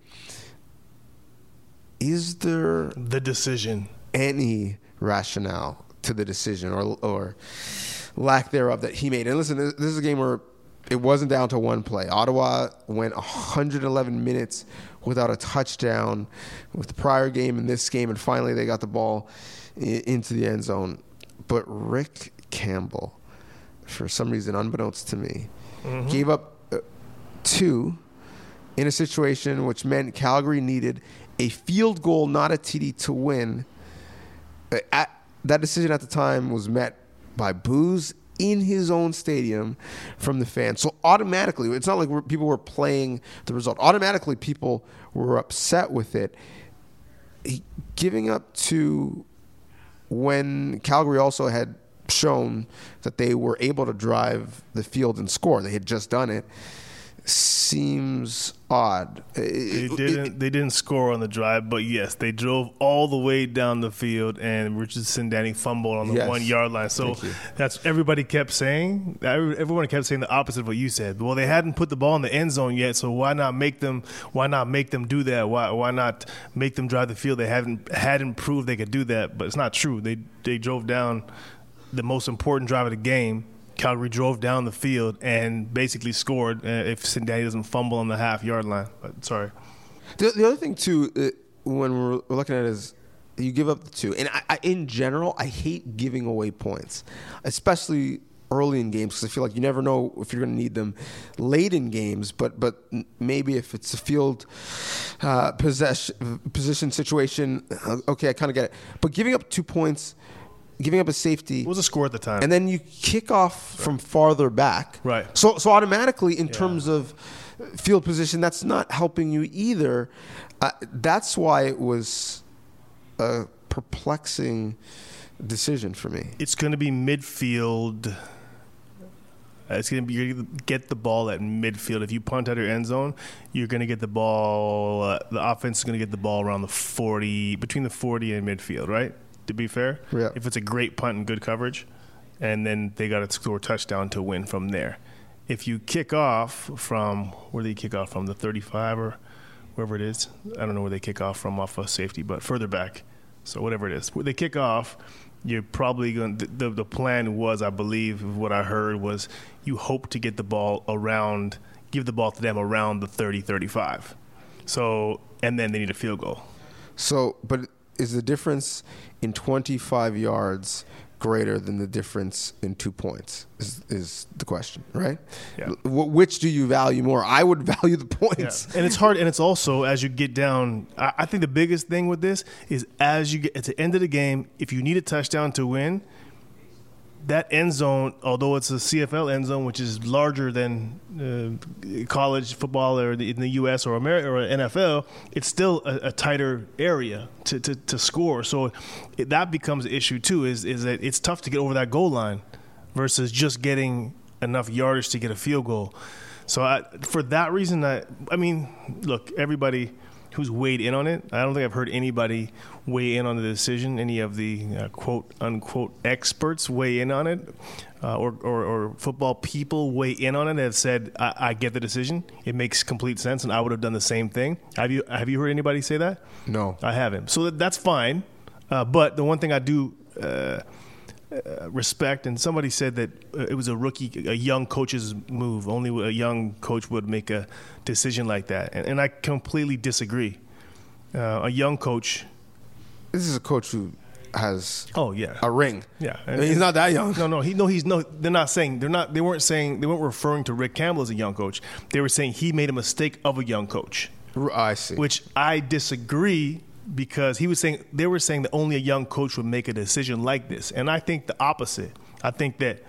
Is there The decision. any rationale to the decision or or lack thereof that he made? And listen, this is a game where it wasn't down to one play. Ottawa went one hundred eleven minutes without a touchdown with the prior game and this game, and finally they got the ball into the end zone. But Rick Campbell, for some reason unbeknownst to me, mm-hmm. gave up two in a situation which meant Calgary needed a field goal, not a T D, to win. At, that decision at the time was met by boos in his own stadium from the fans. So automatically, it's not like we're, people were playing the result. Automatically, people were upset with it. He, giving up to when Calgary also had shown that they were able to drive the field and score. They had just done it. Seems odd. They didn't. They didn't score on the drive, but yes, they drove all the way down the field, and Richardson Danny fumbled on the yes. one yard line. So that's everybody kept saying. Everyone kept saying the opposite of what you said. Well, they hadn't put the ball in the end zone yet, so why not make them? Why not make them do that? Why why not make them drive the field? They haven't hadn't proved they could do that, but it's not true. They they drove down the most important drive of the game. Calgary drove down the field and basically scored uh, if Cincinnati doesn't fumble on the half-yard line. But sorry. The, the other thing, too, uh, when we're looking at his, You give up the two. And I, I, in general, I hate giving away points, especially early in games, because I feel like you never know if you're going to need them late in games. But but maybe if it's a field uh, possession, position situation, okay, I kind of get it. But giving up two points, giving up a safety. What was the score at the time? And then you kick off right. from farther back. Right. So so automatically, in yeah. terms of field position, that's not helping you either. Uh, that's why it was a perplexing decision for me. It's going to be midfield. It's going to be you're gonna get the ball at midfield. If you punt out your end zone, you're going to get the ball. Uh, the offense is going to get the ball around the forty, between the forty and midfield, right? To be fair, yeah. If it's a great punt and good coverage, and then they got to score a touchdown to win from there. If you kick off from where do you kick off from, the thirty-five or wherever it is, I don't know where they kick off from off of safety, but further back. So whatever it is, where they kick off. You're probably going. The, the plan was, I believe, what I heard was you hope to get the ball around, give the ball to them around the thirty, thirty-five. So, and then they need a field goal. So, but is the difference in twenty-five yards greater than the difference in two points? Is, is the question, right? Yeah. W- which do you value more? I would value the points. Yeah. And it's hard, and it's also as you get down. I, I think the biggest thing with this is as you get at the end of the game, if you need a touchdown to win, that end zone, although it's a C F L end zone, which is larger than uh, college football or the, in the U S or America or N F L, it's still a, a tighter area to, to, to score. So it, that becomes an issue too. Is is that it's tough to get over that goal line versus just getting enough yardage to get a field goal. So I, for that reason, I I mean, look, everybody who's weighed in on it, I don't think I've heard anybody weigh in on the decision, any of the uh, quote-unquote experts weigh in on it, uh, or, or, or football people weigh in on it and have said, I, I get the decision. It makes complete sense, and I would have done the same thing. Have you have you heard anybody say that? No. I haven't. So that, that's fine. Uh, but the one thing I do uh, uh, respect, and somebody said that uh, it was a rookie, a young coach's move. Only a young coach would make a decision like that. And, and I completely disagree. Uh, a young coach. This is a coach who has oh yeah a ring. Yeah, I mean, he's not that young. No, no, he no, he's no. They're not saying they're not. They weren't saying they weren't referring to Rick Campbell as a young coach. They were saying he made a mistake of a young coach. I see. Which I disagree because he was saying they were saying that only a young coach would make a decision like this, and I think the opposite. I think that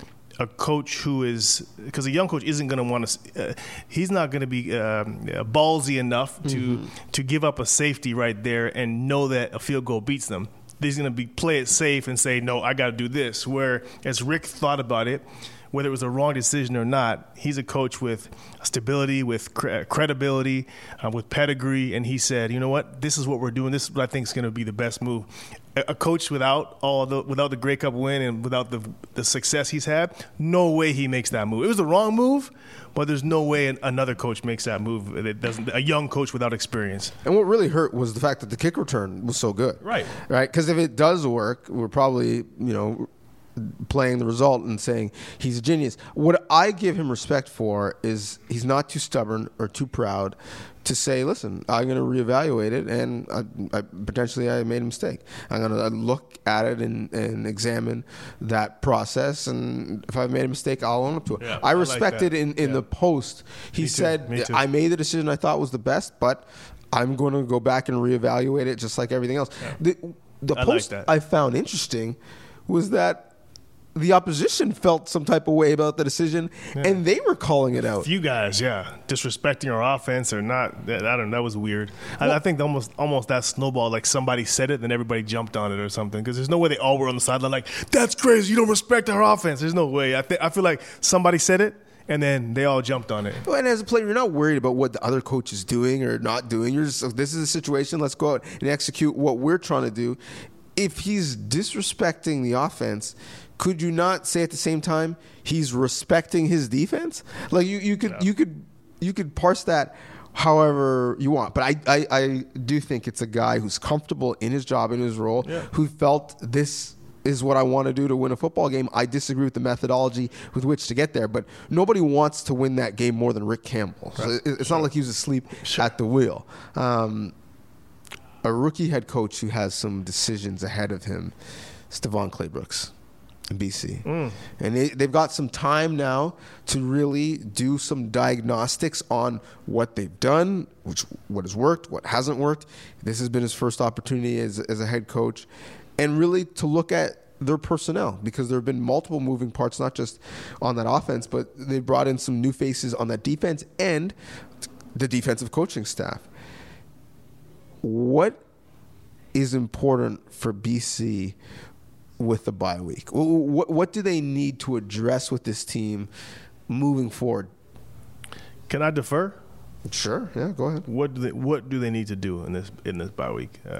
a coach who is – because a young coach isn't going to want to uh, – he's not going to be uh, ballsy enough to mm-hmm. to give up a safety right there and know that a field goal beats them. He's going to be play it safe and say, no, I got to do this. Whereas Rick thought about it, whether it was a wrong decision or not, he's a coach with stability, with cre- credibility, uh, with pedigree, and he said, you know what, this is what we're doing. This is what I think is going to be the best move. A coach without all the without the Grey Cup win and without the the success he's had, no way he makes that move. It was the wrong move, but there's no way another coach makes that move. It doesn't. A young coach without experience. And what really hurt was the fact that the kick return was so good. Right. Right. Because if it does work, we're probably you know playing the result and saying he's a genius. What I give him respect for is he's not too stubborn or too proud to say, listen, I'm going to reevaluate it, and I, I, potentially I made a mistake. I'm going to look at it and, and examine that process, and if I've made a mistake, I'll own up to it. Yeah, I I respected like in, in yeah. the post, he Me too. said, Me too. I made the decision I thought was the best, but I'm going to go back and reevaluate it just like everything else. Yeah. The, the I post like that. I found interesting was that the opposition felt some type of way about the decision, yeah. and they were calling it out. You guys, yeah, disrespecting our offense or not. I don't know. That was weird. Well, I, I think almost almost that snowball, like somebody said it, then everybody jumped on it or something. Because there's no way they all were on the sideline like, that's crazy. You don't respect our offense. There's no way. I think I feel like somebody said it, and then they all jumped on it. Well, and as a player, you're not worried about what the other coach is doing or not doing. You're just, this is a situation. Let's go out and execute what we're trying to do. If he's disrespecting the offense, could you not say at the same time he's respecting his defense? Like you, you could, yeah. you could, you could parse that however you want. But I, I, I do think it's a guy who's comfortable in his job, in his role, yeah. who felt this is what I want to do to win a football game. I disagree with the methodology with which to get there, but nobody wants to win that game more than Rick Campbell. Right. So it's sure. not like he was asleep sure. at the wheel. Um, a rookie head coach who has some decisions ahead of him, Stephon Claybrooks in B C. Mm. And they, they've got some time now to really do some diagnostics on what they've done, which what has worked, what hasn't worked. This has been his first opportunity as, as a head coach, and really to look at their personnel, because there have been multiple moving parts, not just on that offense, but they brought in some new faces on that defense and the defensive coaching staff. What is important for B C with the bye week? What, what do they need to address with this team moving forward? Can I defer? Sure. Yeah, go ahead. What do they What do they need to do in this in this bye week? Uh,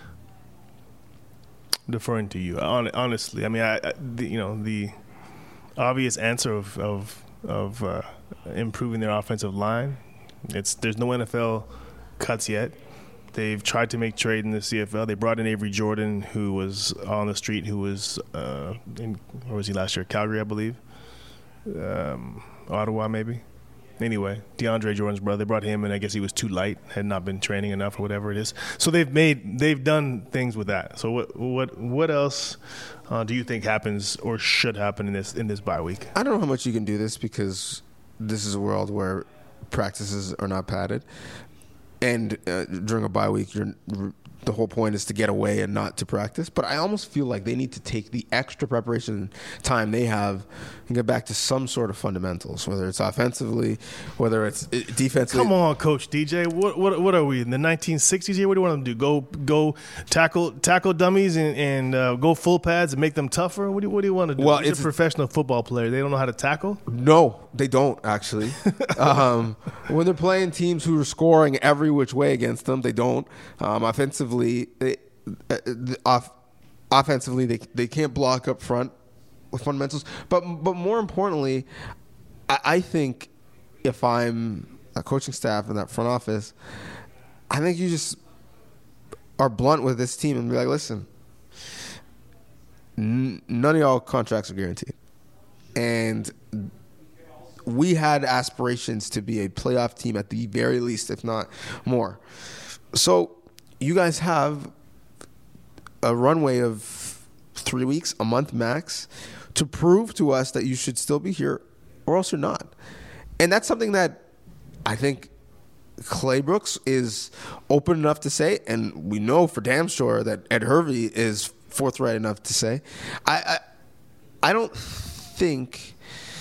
deferring to you, honestly. I mean, I, I the, you know, the obvious answer of of, of uh, improving their offensive line. It's there's no N F L cuts yet. They've tried to make trade in the C F L. They brought in Avery Jordan, who was on the street, who was uh, in, where was he last year? Calgary, I believe. Um, Ottawa, maybe. Anyway, DeAndre Jordan's brother. They brought him in. I guess he was too light, had not been training enough or whatever it is. So they've made, they've done things with that. So what, what, what else uh, do you think happens or should happen in this in this bye week? I don't know how much you can do this, because this is a world where practices are not padded, and uh, during a bye week, you're. The whole point is to get away and not to practice. But I almost feel like they need to take the extra preparation time they have and get back to some sort of fundamentals, whether it's offensively, whether it's defensively. Come on, Coach D J. What what what are we in the nineteen sixties here? What do you want them to do? Go go tackle tackle dummies and, and uh, go full pads and make them tougher? What do you, what do you want to do? Well, These it's a professional football player. They don't know how to tackle? No, they don't, actually. um, when they're playing teams who are scoring every which way against them, they don't. Um, offensively, They, uh, off, offensively, they they can't block up front with fundamentals. But but more importantly, I, I think if I'm a coaching staff in that front office, I think you just are blunt with this team and be like, listen, n- none of y'all contracts are guaranteed, and we had aspirations to be a playoff team at the very least, if not more. So you guys have a runway of three weeks, a month max, to prove to us that you should still be here, or else you're not. And that's something that I think Claybrooks is open enough to say, and we know for damn sure that Ed Hervey is forthright enough to say. I I, I don't think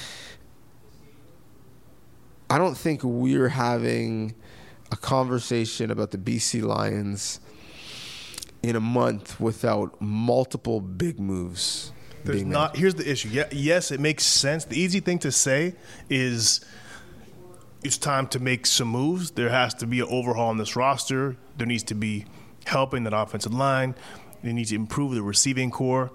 I don't think we're having a conversation about the B C Lions in a month without multiple big moves. There's being not. made. Here's the issue. Yeah, yes, it makes sense. The easy thing to say is it's time to make some moves. There has to be an overhaul on this roster. There needs to be help in that offensive line. They need to improve the receiving core.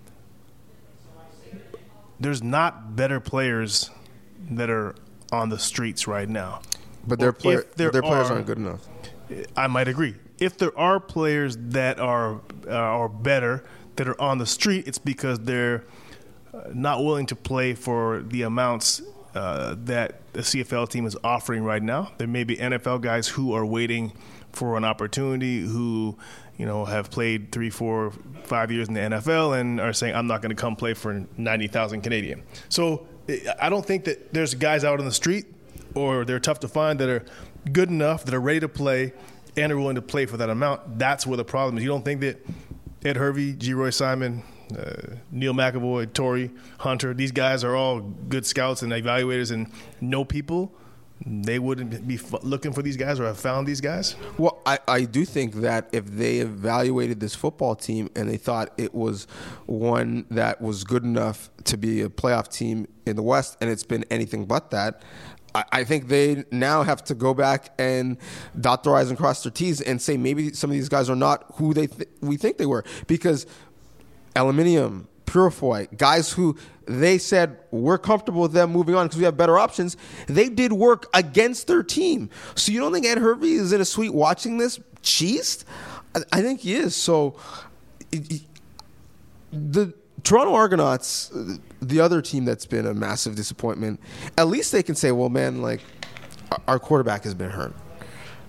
There's not better players that are on the streets right now. But their, player, there their players are, aren't good enough. I might agree. If there are players that are uh, are better that are on the street, it's because they're uh, not willing to play for the amounts uh, that the C F L team is offering right now. There may be N F L guys who are waiting for an opportunity, who you know have played three, four, five years in the N F L and are saying, "I'm not going to come play for ninety thousand Canadian." So I don't think that there's guys out on the street, or they're tough to find, that are good enough, that are ready to play, and are willing to play for that amount. That's where the problem is. You don't think that Ed Hervey, G. Roy Simon, uh, Neil McAvoy, Torrey, Hunter, these guys are all good scouts and evaluators and know people, they wouldn't be f- looking for these guys or have found these guys? Well, I, I do think that if they evaluated this football team and they thought it was one that was good enough to be a playoff team in the West, and it's been anything but that, I, I think they now have to go back and dot their I's and cross their T's and say maybe some of these guys are not who they th- we think they were. Because Aluminium, Purifoy, guys who they said we're comfortable with them moving on because we have better options, they did work against their team. So you don't think Ed Hervey is in a suite watching this cheesed? I, I think he is. So it, it, the Toronto Argonauts, the other team that's been a massive disappointment, at least they can say, well, man, like our quarterback has been hurt.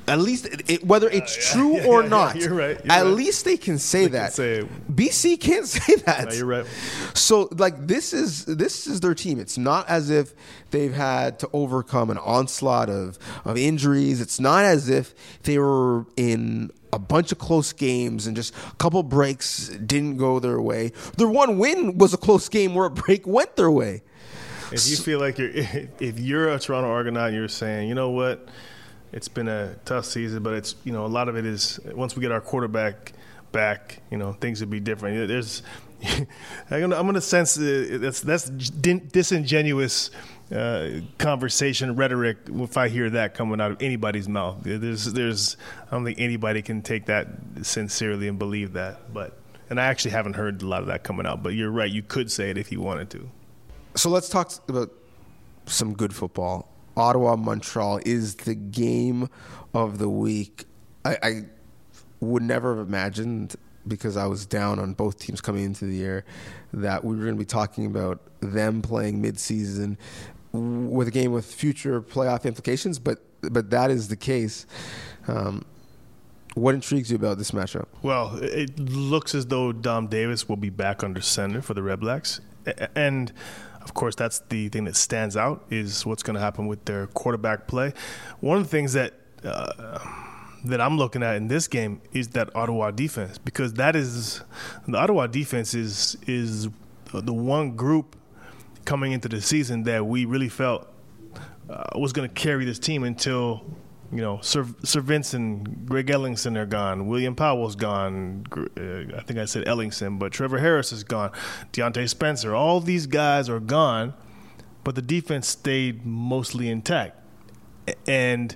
At least, it, it, whether it's yeah, true yeah, or yeah, not, yeah, you're right, you're at right. least they can say They that. can say it. B C can't say that. No, you're right. So, like, this is this is their team. It's not as if they've had to overcome an onslaught of, of injuries. It's not as if they were in a bunch of close games and just a couple breaks didn't go their way. Their one win was a close game where a break went their way. If you feel like you're, if you're a Toronto Argonaut, you're saying, you know what, it's been a tough season, but it's, you know, a lot of it is once we get our quarterback back, you know, things would be different. There's, I'm going to sense uh, that's that's disingenuous uh, conversation rhetoric if I hear that coming out of anybody's mouth. There's, there's, I don't think anybody can take that sincerely and believe that. But, and I actually haven't heard a lot of that coming out. But you're right, you could say it if you wanted to. So let's talk about some good football. Ottawa, Montreal is the game of the week. I, I would never have imagined, because I was down on both teams coming into the year, that we were going to be talking about them playing midseason with a game with future playoff implications, but but that is the case. Um, what intrigues you about this matchup? Well, it looks as though Dom Davis will be back under center for the Red Blacks, and of course, that's the thing that stands out is what's going to happen with their quarterback play. One of the things that uh, that I'm looking at in this game is that Ottawa defense, because that is the Ottawa defense is is the one group coming into the season that we really felt uh, was going to carry this team until, you know, Sir, Sir Vincent, Greg Ellingson are gone. William Powell's gone. Uh, I think I said Ellingson, but Trevor Harris is gone. Deontay Spencer. All these guys are gone, but the defense stayed mostly intact. And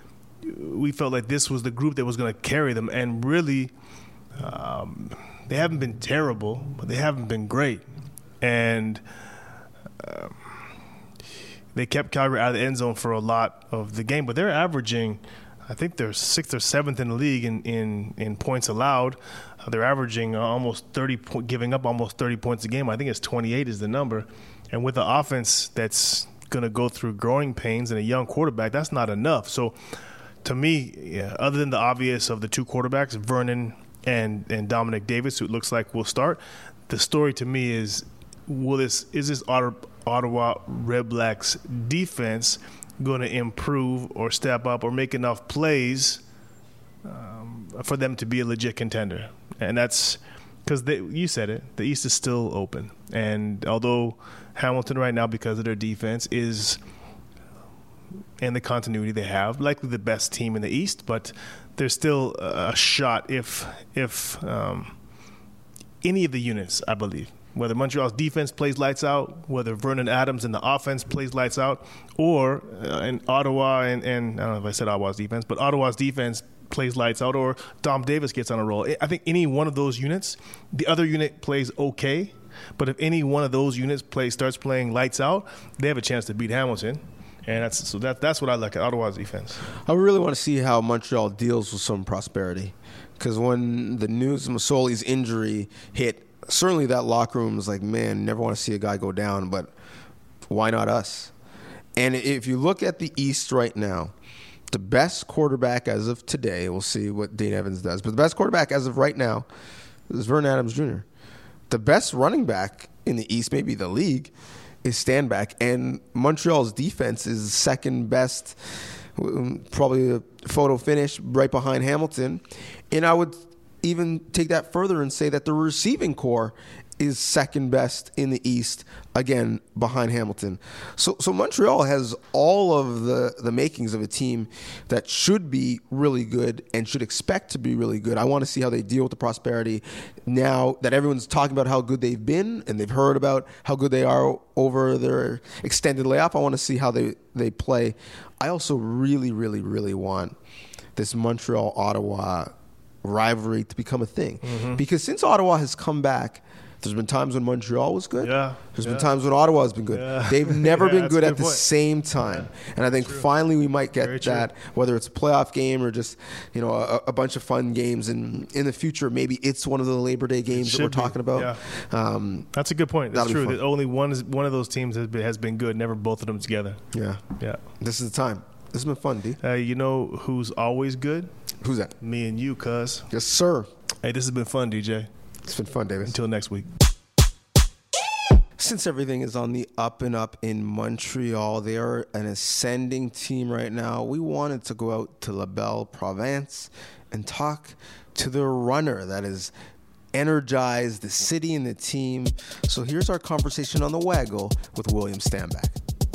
we felt like this was the group that was going to carry them. And really, um, they haven't been terrible, but they haven't been great. And um, they kept Calgary out of the end zone for a lot of the game, but they're averaging, I think they're sixth or seventh in the league in, in, in points allowed. Uh, they're averaging uh, almost thirty, po- giving up almost thirty points a game. I think it's twenty-eight is the number. And with the offense that's going to go through growing pains and a young quarterback, that's not enough. So to me, yeah, other than the obvious of the two quarterbacks, Vernon and, and Dominic Davis, who it looks like will start, the story to me is, will this is this Ottawa Red Blacks defense going to improve or step up or make enough plays um, for them to be a legit contender? And that's because you said it, the East is still open. And although Hamilton right now, because of their defense, is and the continuity they have, likely the best team in the East, but there's still a shot if if um, any of the units, I believe, whether Montreal's defense plays lights out, whether Vernon Adams in the offense plays lights out, or uh, in Ottawa and, and I don't know if I said Ottawa's defense, but Ottawa's defense plays lights out, or Dom Davis gets on a roll. I think any one of those units, the other unit plays okay, but if any one of those units play starts playing lights out, they have a chance to beat Hamilton. And that's so that that's what I like at Ottawa's defense. I really want to see how Montreal deals with some prosperity, because when the news of Masoli's injury hit, certainly that locker room was like, man, never want to see a guy go down, but why not us? And if you look at the East right now, the best quarterback as of today, we'll see what Dane Evans does, but the best quarterback as of right now is Vernon Adams Junior The best running back in the East, maybe the league, is Stanback, and Montreal's defense is second best, probably a photo finish right behind Hamilton. And I would even take that further and say that the receiving core is second best in the East, again, behind Hamilton. So so Montreal has all of the, the makings of a team that should be really good and should expect to be really good. I want to see how they deal with the prosperity now that everyone's talking about how good they've been and they've heard about how good they are over their extended layoff. I want to see how they, they play. I also really, really, really want this Montreal-Ottawa rivalry to become a thing. Mm-hmm. Because since Ottawa has come back, there's been times when Montreal was good. Yeah. There's yeah. been times when Ottawa has been good. Yeah. They've never yeah, been good at good the point. same time. Yeah. And I think finally we might get Very that, true. whether it's a playoff game or just, you know, a, a bunch of fun games. And in the future, maybe it's one of the Labor Day games that we're be. talking about. Yeah. Um, That's a good point. That's true. fun. That only one is one of those teams has been, has been good. Never both of them together. yeah. Yeah. This is the time. This has been fun, D. Uh, you know who's always good? Who's that? Me and you, cuz. Yes, sir. Hey, this has been fun, D J. It's been fun, Davis. Until next week. Since everything is on the up and up in Montreal, they are an ascending team right now. We wanted to go out to La Belle Province and talk to the runner that has energized the city and the team. So here's our conversation on the Waggle with William Stanback.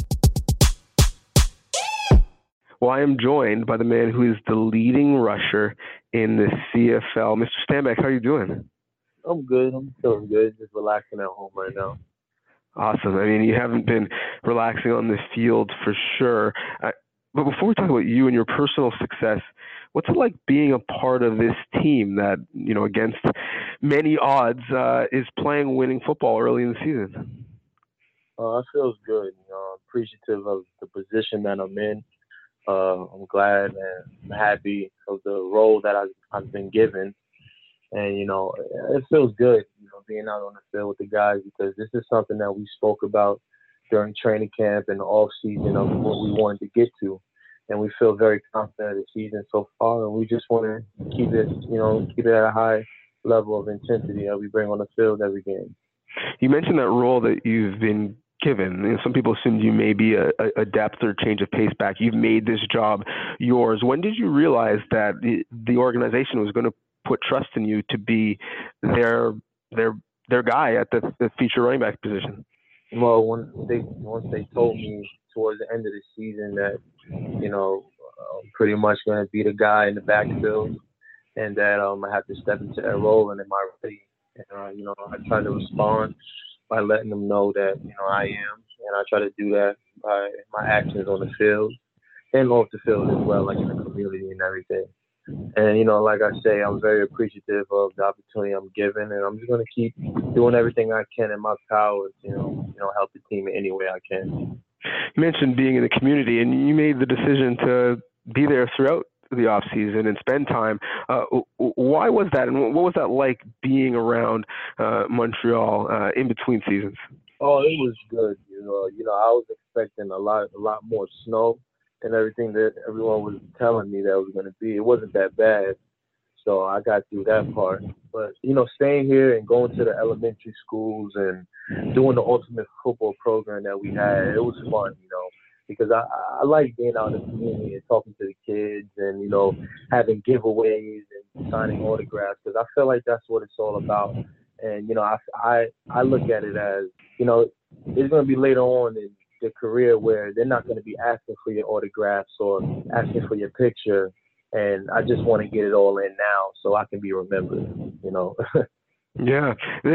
Well, I am joined by the man who is the leading rusher in the C F L. Mister Stanback, how are you doing? I'm good. I'm feeling good. Just relaxing at home right now. Awesome. I mean, you haven't been relaxing on the field for sure. Uh, but before we talk about you and your personal success, what's it like being a part of this team that, you know, against many odds, uh, is playing winning football early in the season? Uh, it feels good. You know, I'm appreciative of the position that I'm in. Uh, I'm glad and I'm happy of the role that I've, I've been given. And, you know, it feels good, you know, being out on the field with the guys, because this is something that we spoke about during training camp and the off season of what we wanted to get to. And we feel very confident of the season so far. And we just want to keep it, you know, keep it at a high level of intensity that we bring on the field every game. You mentioned that role that you've been given. You know, some people assumed you may be a, a depth or change of pace back. You've made this job yours. When did you realize that the, the organization was going to put trust in you to be their their their guy at the, the feature running back position? Well, when they once they told me towards the end of the season that, you know, I'm pretty much going to be the guy in the backfield, and that um, I have to step into that role, and am I ready? And uh, you know, I try to respond by letting them know that, you know, I am, and I try to do that by my actions on the field and off the field as well, like in the community and everything. And, you know, like I say, I'm very appreciative of the opportunity I'm given, and I'm just going to keep doing everything I can in my power to, you know, you know, help the team in any way I can. You mentioned being in the community, and you made the decision to be there throughout the off season and spend time. Uh, why was that, and what was that like being around uh, Montreal uh, in between seasons? Oh, it was good. You know, you know, I was expecting a lot, a lot more snow and everything that everyone was telling me that it was going to be. It wasn't that bad, so I got through that part. But, you know, staying here and going to the elementary schools and doing the ultimate football program that we had, it was fun, you know, because I, I like being out in the community and talking to the kids and, you know, having giveaways and signing autographs, because I feel like that's what it's all about. And, you know, I, I, I look at it as, you know, it's going to be later on in the career where they're not going to be asking for your autographs or asking for your picture. And I just want to get it all in now so I can be remembered, you know. Yeah.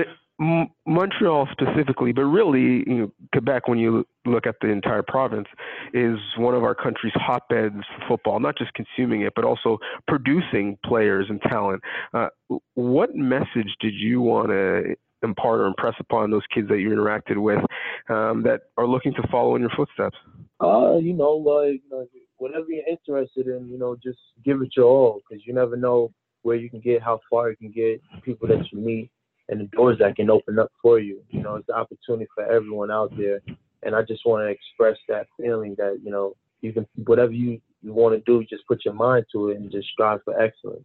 M- Montreal specifically, but really, you know, Quebec, when you look at the entire province, is one of our country's hotbeds for football, not just consuming it, but also producing players and talent. Uh, what message did you want to impart or impress upon those kids that you interacted with um, that are looking to follow in your footsteps? Uh, you know, like, you know, whatever you're interested in, you know, just give it your all, because you never know where you can get, how far you can get, people that you meet, and the doors that can open up for you. You know, it's the opportunity for everyone out there. And I just want to express that feeling that, you know, you can, whatever you, you want to do, just put your mind to it and just strive for excellence.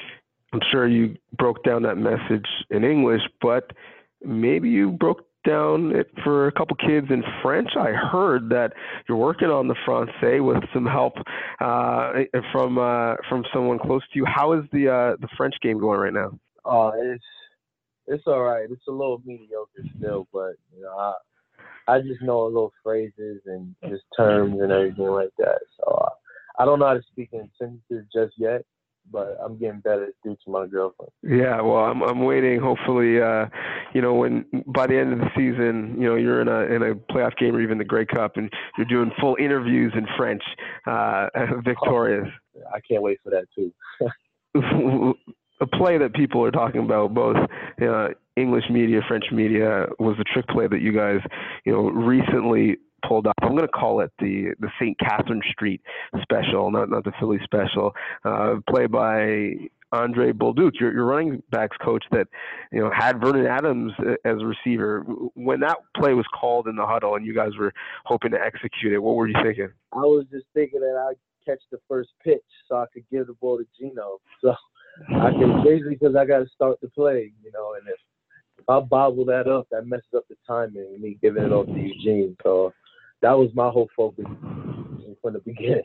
I'm sure you broke down that message in English, but maybe you broke down it for a couple kids in French. I heard that you're working on the Francais with some help uh, from uh, from someone close to you. How is the uh, the French game going right now? Oh, uh, it's it's all right. It's a little mediocre still, but you know, I I just know a little phrases and just terms and everything like that. So uh, I don't know how to speak in sentences just yet, but I'm getting better due to my girlfriend. Yeah, well, I'm I'm waiting. Hopefully, uh, you know, when by the end of the season, you know, you're in a in a playoff game or even the Grey Cup, and you're doing full interviews in French, uh, victorious. Oh, I can't wait for that too. A play that people are talking about, both uh, English media, French media, was the trick play that you guys, you know, recently pulled off. I'm going to call it the the Saint Catherine Street special, not not the Philly special. Uh, play by Andre Bolduc, your, your running backs coach that, you know, had Vernon Adams as a receiver. When that play was called in the huddle and you guys were hoping to execute it, what were you thinking? I was just thinking that I'd catch the first pitch so I could give the ball to Geno. So I can basically, because I got to start the play, you know, and if, if I bobble that up, that messes up the timing and me giving it off to Eugene. So that was my whole focus from the beginning.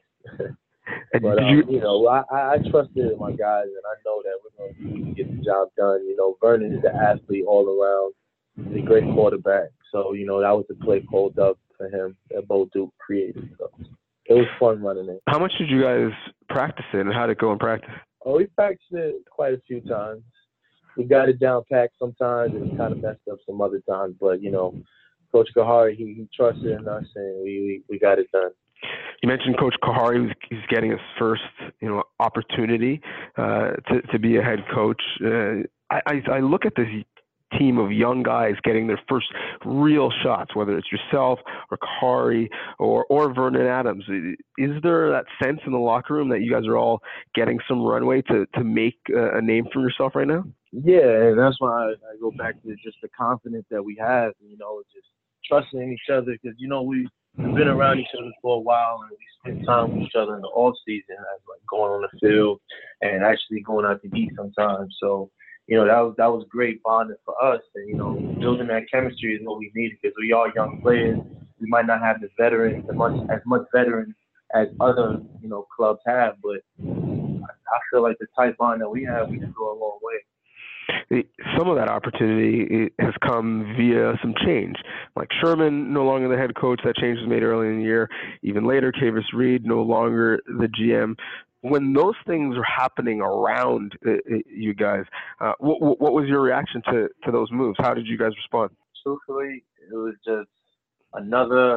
But, um, you, you know, I, I trusted in my guys, and I know that we're going to get the job done. You know, Vernon is an athlete all around. He's a great quarterback. So, you know, that was the play called up for him that Bolduc created. So it was fun running it. How much did you guys practice it, and how did it go in practice? Oh, we practiced it quite a few times. We got it down packed sometimes, and we kind of messed up some other times. But, you know, Coach Kahari, he, he trusted in us, and we, we, we got it done. You mentioned Coach Kahari, who's he's getting his first, you know, opportunity uh, to to be a head coach. Uh, I, I I look at this team of young guys getting their first real shots, whether it's yourself or Kahari or or Vernon Adams. Is there that sense in the locker room that you guys are all getting some runway to to make a name for yourself right now? Yeah, and that's why I, I go back to just the confidence that we have. You know, just trusting in each other because you know we. We've been around each other for a while, and we spend time with each other in the off season, as like going on the field and actually going out to eat sometimes. So, you know, that was that was great bonding for us, and you know, building that chemistry is what we needed because we are young players. We might not have the veterans as much as much veterans as other you know clubs have, but I feel like the tight bond that we have, we can go a long way. Some of that opportunity has come via some change. Like Sherman, no longer the head coach. That change was made early in the year. Even later, Kavis Reed, no longer the G M. When those things are happening around uh, you guys, uh, what, what was your reaction to, to those moves? How did you guys respond? Truthfully, it was just another,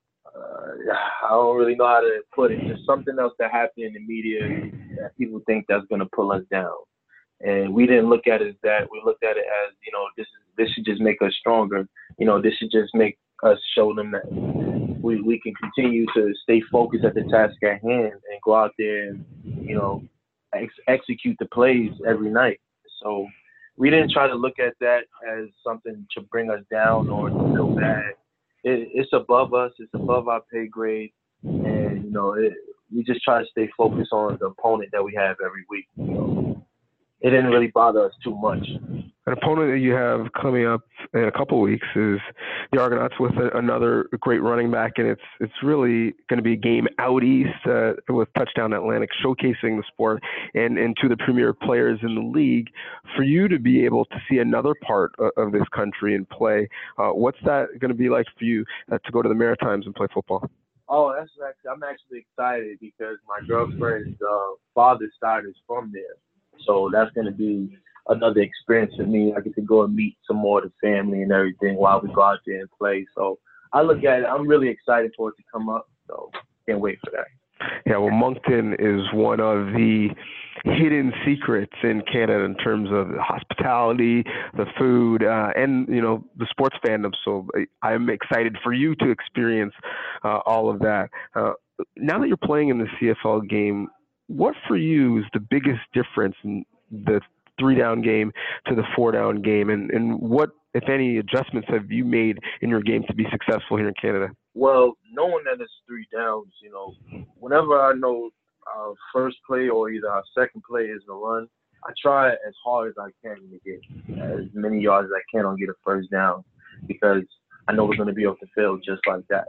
uh, I don't really know how to put it, just something else that happened in the media that people think that's going to pull us down. And we didn't look at it as that. We looked at it as, you know, this is this should just make us stronger. You know, this should just make us show them that we, we can continue to stay focused at the task at hand and go out there and, you know, ex- execute the plays every night. So we didn't try to look at that as something to bring us down or to feel bad. It, it's above us. It's above our pay grade. And, you know, it, we just try to stay focused on the opponent that we have every week. You know. It didn't really bother us too much. An opponent that you have coming up in a couple of weeks is the Argonauts with a, another great running back, and it's it's really going to be a game out east uh, with Touchdown Atlantic, showcasing the sport and, and to the premier players in the league. For you to be able to see another part of, of this country and play, uh, what's that going to be like for you uh, to go to the Maritimes and play football? Oh, that's actually, I'm actually excited because my girlfriend's uh, father's side is from there. So that's going to be another experience for me. I get to go and meet some more of the family and everything while we go out there and play. So I look at it. I'm really excited for it to come up. So can't wait for that. Yeah, well, Moncton is one of the hidden secrets in Canada in terms of the hospitality, the food, uh, and, you know, the sports fandom. So I'm excited for you to experience uh, all of that. Uh, now that you're playing in the C F L game, what for you is the biggest difference in the three-down game to the four-down game, and, and what, if any, adjustments have you made in your game to be successful here in Canada? Well, knowing that it's three downs, you know, whenever I know our first play or either our second play is a run, I try as hard as I can to get as many yards as I can on get a first down because I know we're going to be off the field just like that.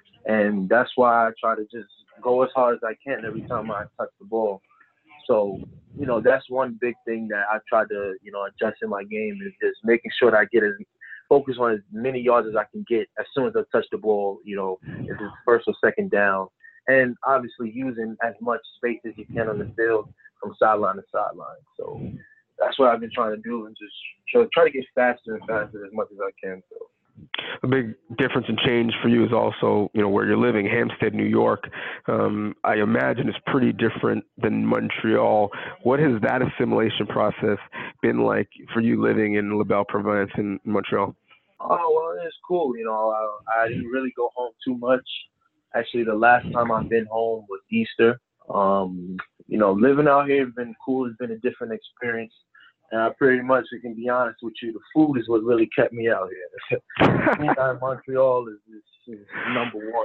And that's why I try to just go as hard as I can every time I touch the ball. So, you know, that's one big thing that I try to, you know, adjust in my game is just making sure that I get as focus on as many yards as I can get as soon as I touch the ball, you know, if it's first or second down. And obviously using as much space as you can on the field from sideline to sideline. So that's what I've been trying to do and just try, try to get faster and faster as much as I can. So. A big difference and change for you is also, you know, where you're living, Hampstead, New York. Um, I imagine it's pretty different than Montreal. What has that assimilation process been like for you living in La Belle Province in Montreal? Oh, well, it's cool. You know, I, I didn't really go home too much. Actually, the last time I've been home was Easter. Um, you know, living out here has been cool. It's been a different experience. And I pretty much, I can be honest with you, the food is what really kept me out here. Food out in Montreal is, is, is number one.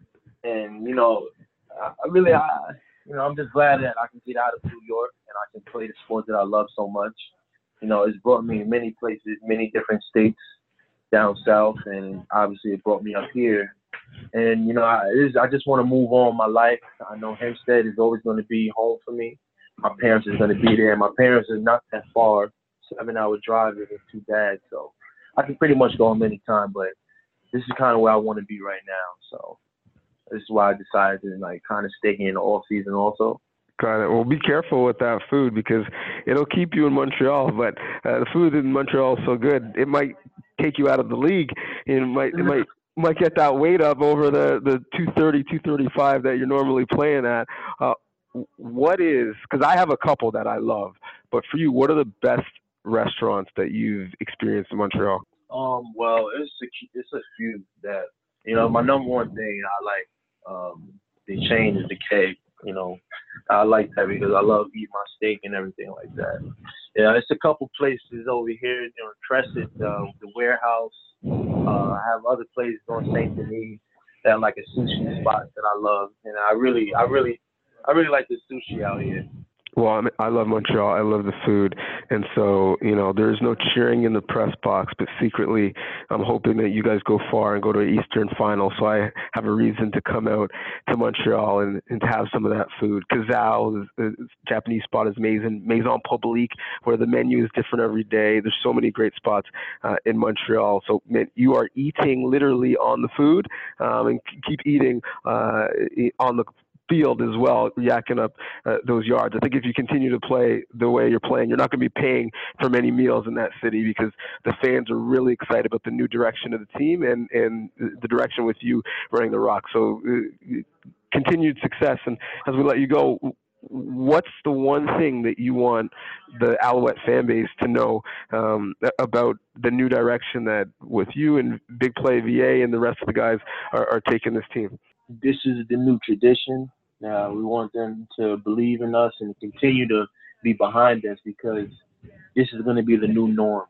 And, you know, I, I really, I, you know, I'm just glad that I can get out of New York and I can play the sport that I love so much. You know, it's brought me many places, many different states down south, and obviously it brought me up here. And, you know, I, it is, I just want to move on in my life. I know Hempstead is always going to be home for me. My parents is going to be there. My parents is not that far, seven-hour drive isn't too bad. So I can pretty much go home anytime, but this is kind of where I want to be right now. So this is why I decided to, like, kind of stay here in the off-season also. Got it. Well, be careful with that food because it'll keep you in Montreal, but uh, the food in Montreal is so good, it might take you out of the league. And it might, it might, might get that weight up over the, the two thirty, two thirty-five that you're normally playing at. Uh, what is, because I have a couple that I love, but for you, what are the best restaurants that you've experienced in Montreal? Um, well, it's a, it's a few that, you know, my number one thing I like, um, the chain is the Keg. You know, I like that because I love eating my steak and everything like that. Yeah, it's a couple places over here, you know, Tresset, uh, the Warehouse. Uh, I have other places on Saint Denis that like a sushi spot that I love, and I really, I really, I really like the sushi out here. Well, I, mean, I love Montreal. I love the food. And so, you know, there's no cheering in the press box, but secretly I'm hoping that you guys go far and go to an Eastern final. So I have a reason to come out to Montreal and, and to have some of that food. Kazao, the Japanese spot, is amazing. Maison Publique, where the menu is different every day. There's so many great spots uh, in Montreal. So man, you are eating literally on the food um, and keep eating uh, on the field as well, yakking up uh, those yards. I think if you continue to play the way you're playing, you're not going to be paying for many meals in that city because the fans are really excited about the new direction of the team and, and the direction with you running the Rock. So uh, continued success. And as we let you go, what's the one thing that you want the Alouette fan base to know um, about the new direction that with you and Big Play V A and the rest of the guys are, are taking this team? This is the new tradition. Uh, we want them to believe in us and continue to be behind us because this is going to be the new norm.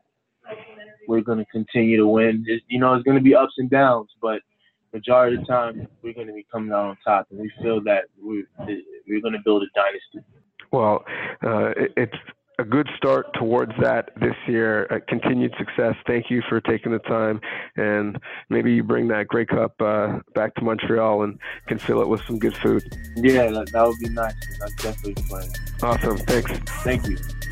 We're going to continue to win. It's, you know, it's going to be ups and downs, but majority of the time we're going to be coming out on top, and we feel that we're, we're going to build a dynasty. Well, uh, it, it's a good start towards that this year. Uh, continued success. Thank you for taking the time, and maybe you bring that Grey Cup uh, back to Montreal and can fill it with some good food. Yeah, that, that would be nice. That's definitely fun. Awesome. Thanks. Thank you.